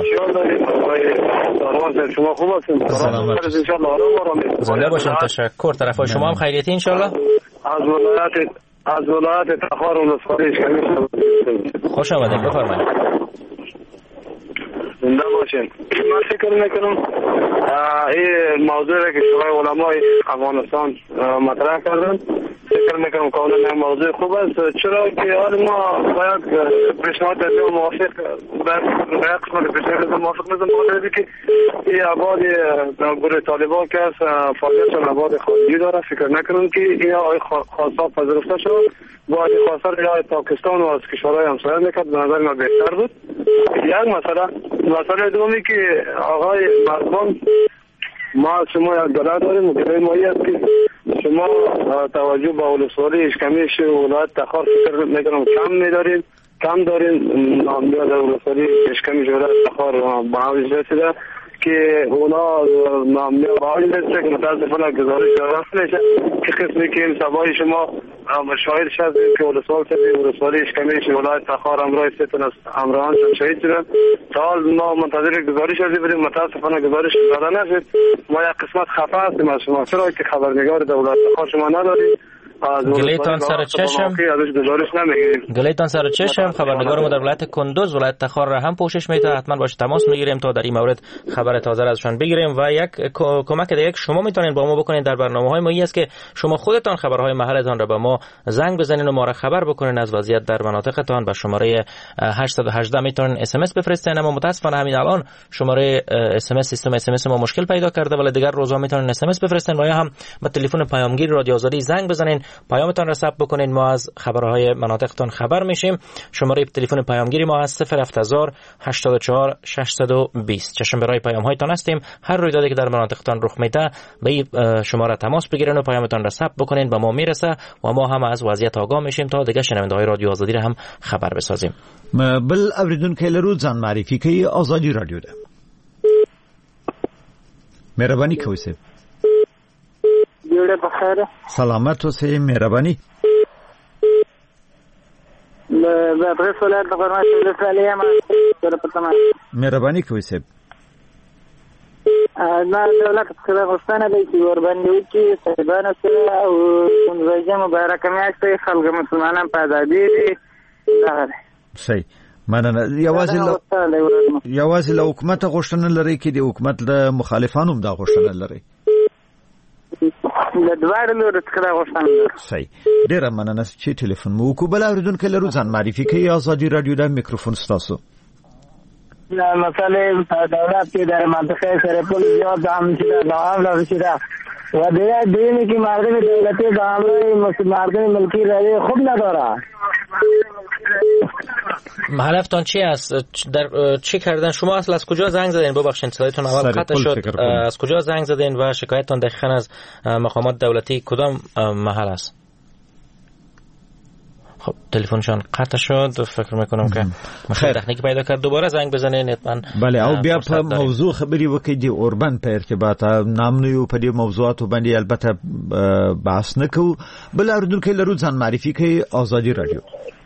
شما خوب هستید؟ سلام علیکم. زنده باشین. تشکر. طرفای شما هم خیریتی ان شاء الله؟ از ولایت از ولایت تخار ولسوالی شمیش. خوش آمدید، بفرمایید. زنده باشین. من فکر میکنم این موضوعی که شورای علمای افغانستان مطرح کردن فکر میکنم کاملا موضوع خوب است، چرا که حال ما باید پیشنهاد دادیم موافق در قسمت پیشنهاد موافق نیستم، بخاطر که این آباد گروه طالبان که است فعالیت آباد خارجی داره. فکر نکنم که این خواستار پذیرفته شد. باید خواستار یا پاکستان و از کشورهای همسایه میکرد، به نظر من بهتر بود. یک مسئله مسئله دومی که آقای مرزبان، ما شما یک دلت داریم، مدیره مایی است که شما توجه به ولسوالی اشکمیش ولایت تخار فکر میکنم کم میداریم کم داریم. نامزد ولسوالی اشکمیش ولایت تخار به هم رسیده که اونا نامزد به هم رسیده که متاسفانه گزارش دارست میشه که قسمی که این سبایی شما مشاهد شد که ولسوال شدید ولسوالی اشکمیش ولایت تخار امرای ستون از امران شهید شدن. تا حال ما منتظر گزارش هستیم، بریم متاسفانه گزارش داده نشد. ما یک قسمت خفه هستیم از شما، چرا که خبرنگار دولت تخار شما ندارید. گلیتان سر چشم گلیتان سر چشم خبرنگار ما در ولایت کندوز ولایت تخار را هم پوشش میده، حتما باش تماس میگیریم تا در این مورد خبر تازه ازشان بگیریم. و یک کمک دیگه شما میتونین با ما بکنین در برنامه‌های ما است که شما خودتان خبرهای محلتان را به ما زنگ بزنین و ما را خبر بکنین از وضعیت در مناطقتان. به شماره هشت یک هشت میتونین اس ام اس بفرستین، اما متاسفانه همین الان شماره اس ام اس سیستم اس ام اس ما مشکل پیدا کرده، ولی دیگر روزا میتونین اس ام اس بفرستین و یا هم با تلفن پیامگیر رادیو آزادی زنگ بزنین، پیامتان را ثبت بکنین، ما از خبرهای مناطقتان خبر میشیم. شماره تلفن پیامگیری ما هست صفر هفت هزار هشتاد و چهار ششصد و بیست. چشم برای پیام هایتان هستیم. هر رویدادی که در مناطقتان رخ میده به این شماره تماس بگیرین و پیامتان را ثبت بکنین، به ما میرسه و ما هم از وضعیت آگاه میشیم تا دیگه شنونده های رادیو آزادی را هم خبر بسازیم. بل اوریدونکو لرو ځان معرفي کوي آزادی رادیو ده. مهرباني کوئ سه. جوړه بخیر. سلامت اوسئ، مهرباني. د پرېس ولایت د غرمه ولسوالۍ یم، سره په تمه. مهرباني کوئ سه. دا دولت څخه غوښتنه ده چې ورباندې وکړي صاحبانو سره او پنځه مبارکه میاشت وي، خلک مسلمانان په ازادي دي. دغه دی. صحیح. مننه. یوازې له یوازې له حکومت غوښتنه لري کې د حکومت له مخالفانو هم دا غوښتنه لري. د دواړو لورو څخه دا غوښتنه لري. صحیح. ډیره مننه چې ټلیفون مو وکړو. بل اوریدونکو لرو ځان معرفي کوي آزادي رادیو د میکروفون ستاسو. دا مسئله دولت کې در منطقه سرپل زیاد دام چې دا عام لا چې دا و دې دې کې مارګه دولتي دامه مارګه ملکی راځي خوب نداره. هدفتان چی است؟ در چی کردن؟ شما اصلا از کجا زنگ زدین؟ ببخشید صدایتون اول قطع شد. از کجا زنگ زدین و شکایتتان دقیقاً از مقامات دولتی کدام محل است؟ خب تلفنشان قطع شد، فکر میکنم که مخیر تکنیکی پیدا کرد دوباره زنگ بزنین حتما. بله او بیا په موضوع خبري وکړي د اوربن په ارتباط نام نه په دې موضوعاتو باندې البته بحث نه کوو. بل اردوونکو لرو ځان معرفي کوي آزادي رادیو.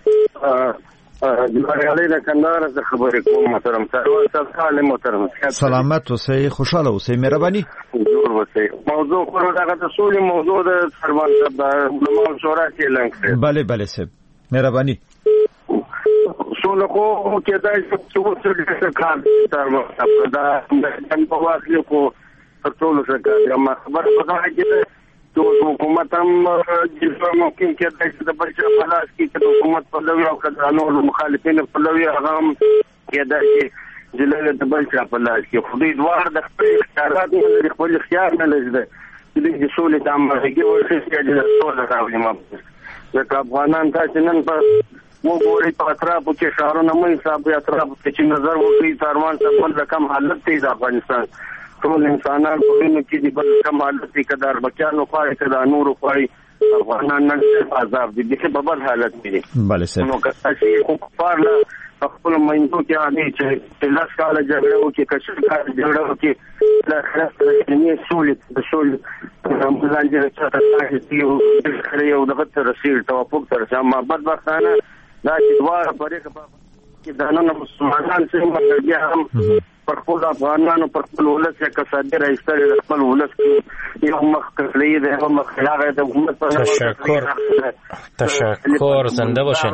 جمهوریت د کندهار څخه خبرې کوم محترم سره محترم. سلامت اوسئ، خوشاله اوسئ، مهرباني. جوړ اوسئ. موضوع خو دغه د سولې موضوع د سرمان صاحب د علماء شورا کې اعلان کړی. بله بله صاحب مهرباني. سولې خو کېدای شي چې وڅ دې کار سرمان صاحب دا د په واسطه کو ټول څه کوي. ما خبر پتا کې تو حکومت هم جسم ممکن کېدای شي د بچا په لاس کې چې حکومت په لوي او کډانو مخالفین په لوي هغه هم کېدای شي چې له د بچا په لاس کې خو دې دوار د خپل اختیارات نه خپل اختیار نه لږ دې د سولې د امرګي ورته چې د سولې راوړي ما ځکه افغانان تاسو نن په وګورئ په اطرافو کې شهرونه مې حساب په اطرافو کې چې نظر وکړي سارمان څخه د کم حالت دی د افغانستان ټول انسانان په نو کې د بل کم حالت کې کدار بچانو خواړي کدا نور خواړي افغانان نن څه عذاب دي چې په بل حالت کې بله سه نو که تاسو خو کفار له خپل مېندو کې اړې چې لاس کاله جګړه وکړي کښ کار جګړه وکړي لا خلاص نه سولې د سولې رمضان دې چې تاسو یې یو دغه تر رسیل توافق تر ما بدبختانه دا چې دواره پرې چې د نن مسلمانان څنګه بیا هم پر خپل افغانانو پر خپل ولس یا کسادي راځي د خپل ولس یو مخ کړی دی هم خلاغه د حکومت په تشکر تشکر زنده باشین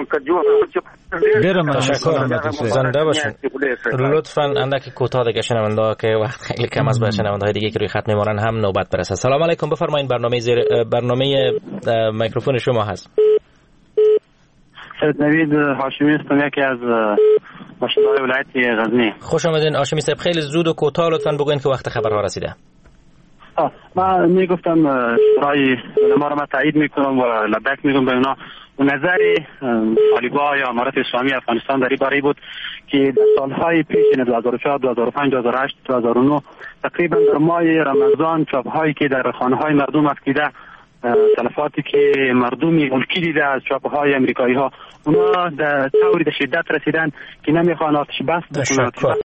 تشکر زنده باشین لطفاً اندکی کوتاه دیگه شنونده که وقت خیلی کم است، برای شنونده های دیگه که روی خط میمونن هم نوبت برسه. سلام علیکم، بفرمایید. برنامه زیر برنامه میکروفون شما هست. سید نوید هاشمی هستم، یکی از باشنده‌های ولایت غزنی. خوش آمدین هاشمی صاحب. خیلی زود و کوتاه لطفاً بگوین که وقت خبرها رسیده. من میگفتم شورای علما را من تایید میکنم و لبیک میگم به اونا. نظر طالبان یا امارت اسلامی افغانستان در این باره بود که در سالهای پیش دو هزار و چهار، دو هزار و پنج، دو هزار و هشت، دو هزار و نه تقریبا در ماه رمضان چاپ‌هایی که در خانه‌های مردم افکیده، تلفاتی که مردمی ملکی دیده از چاپ‌های امریکایی ها، اونا در طوری به شدت رسیدن که نمیخوان آتش بس بکنند.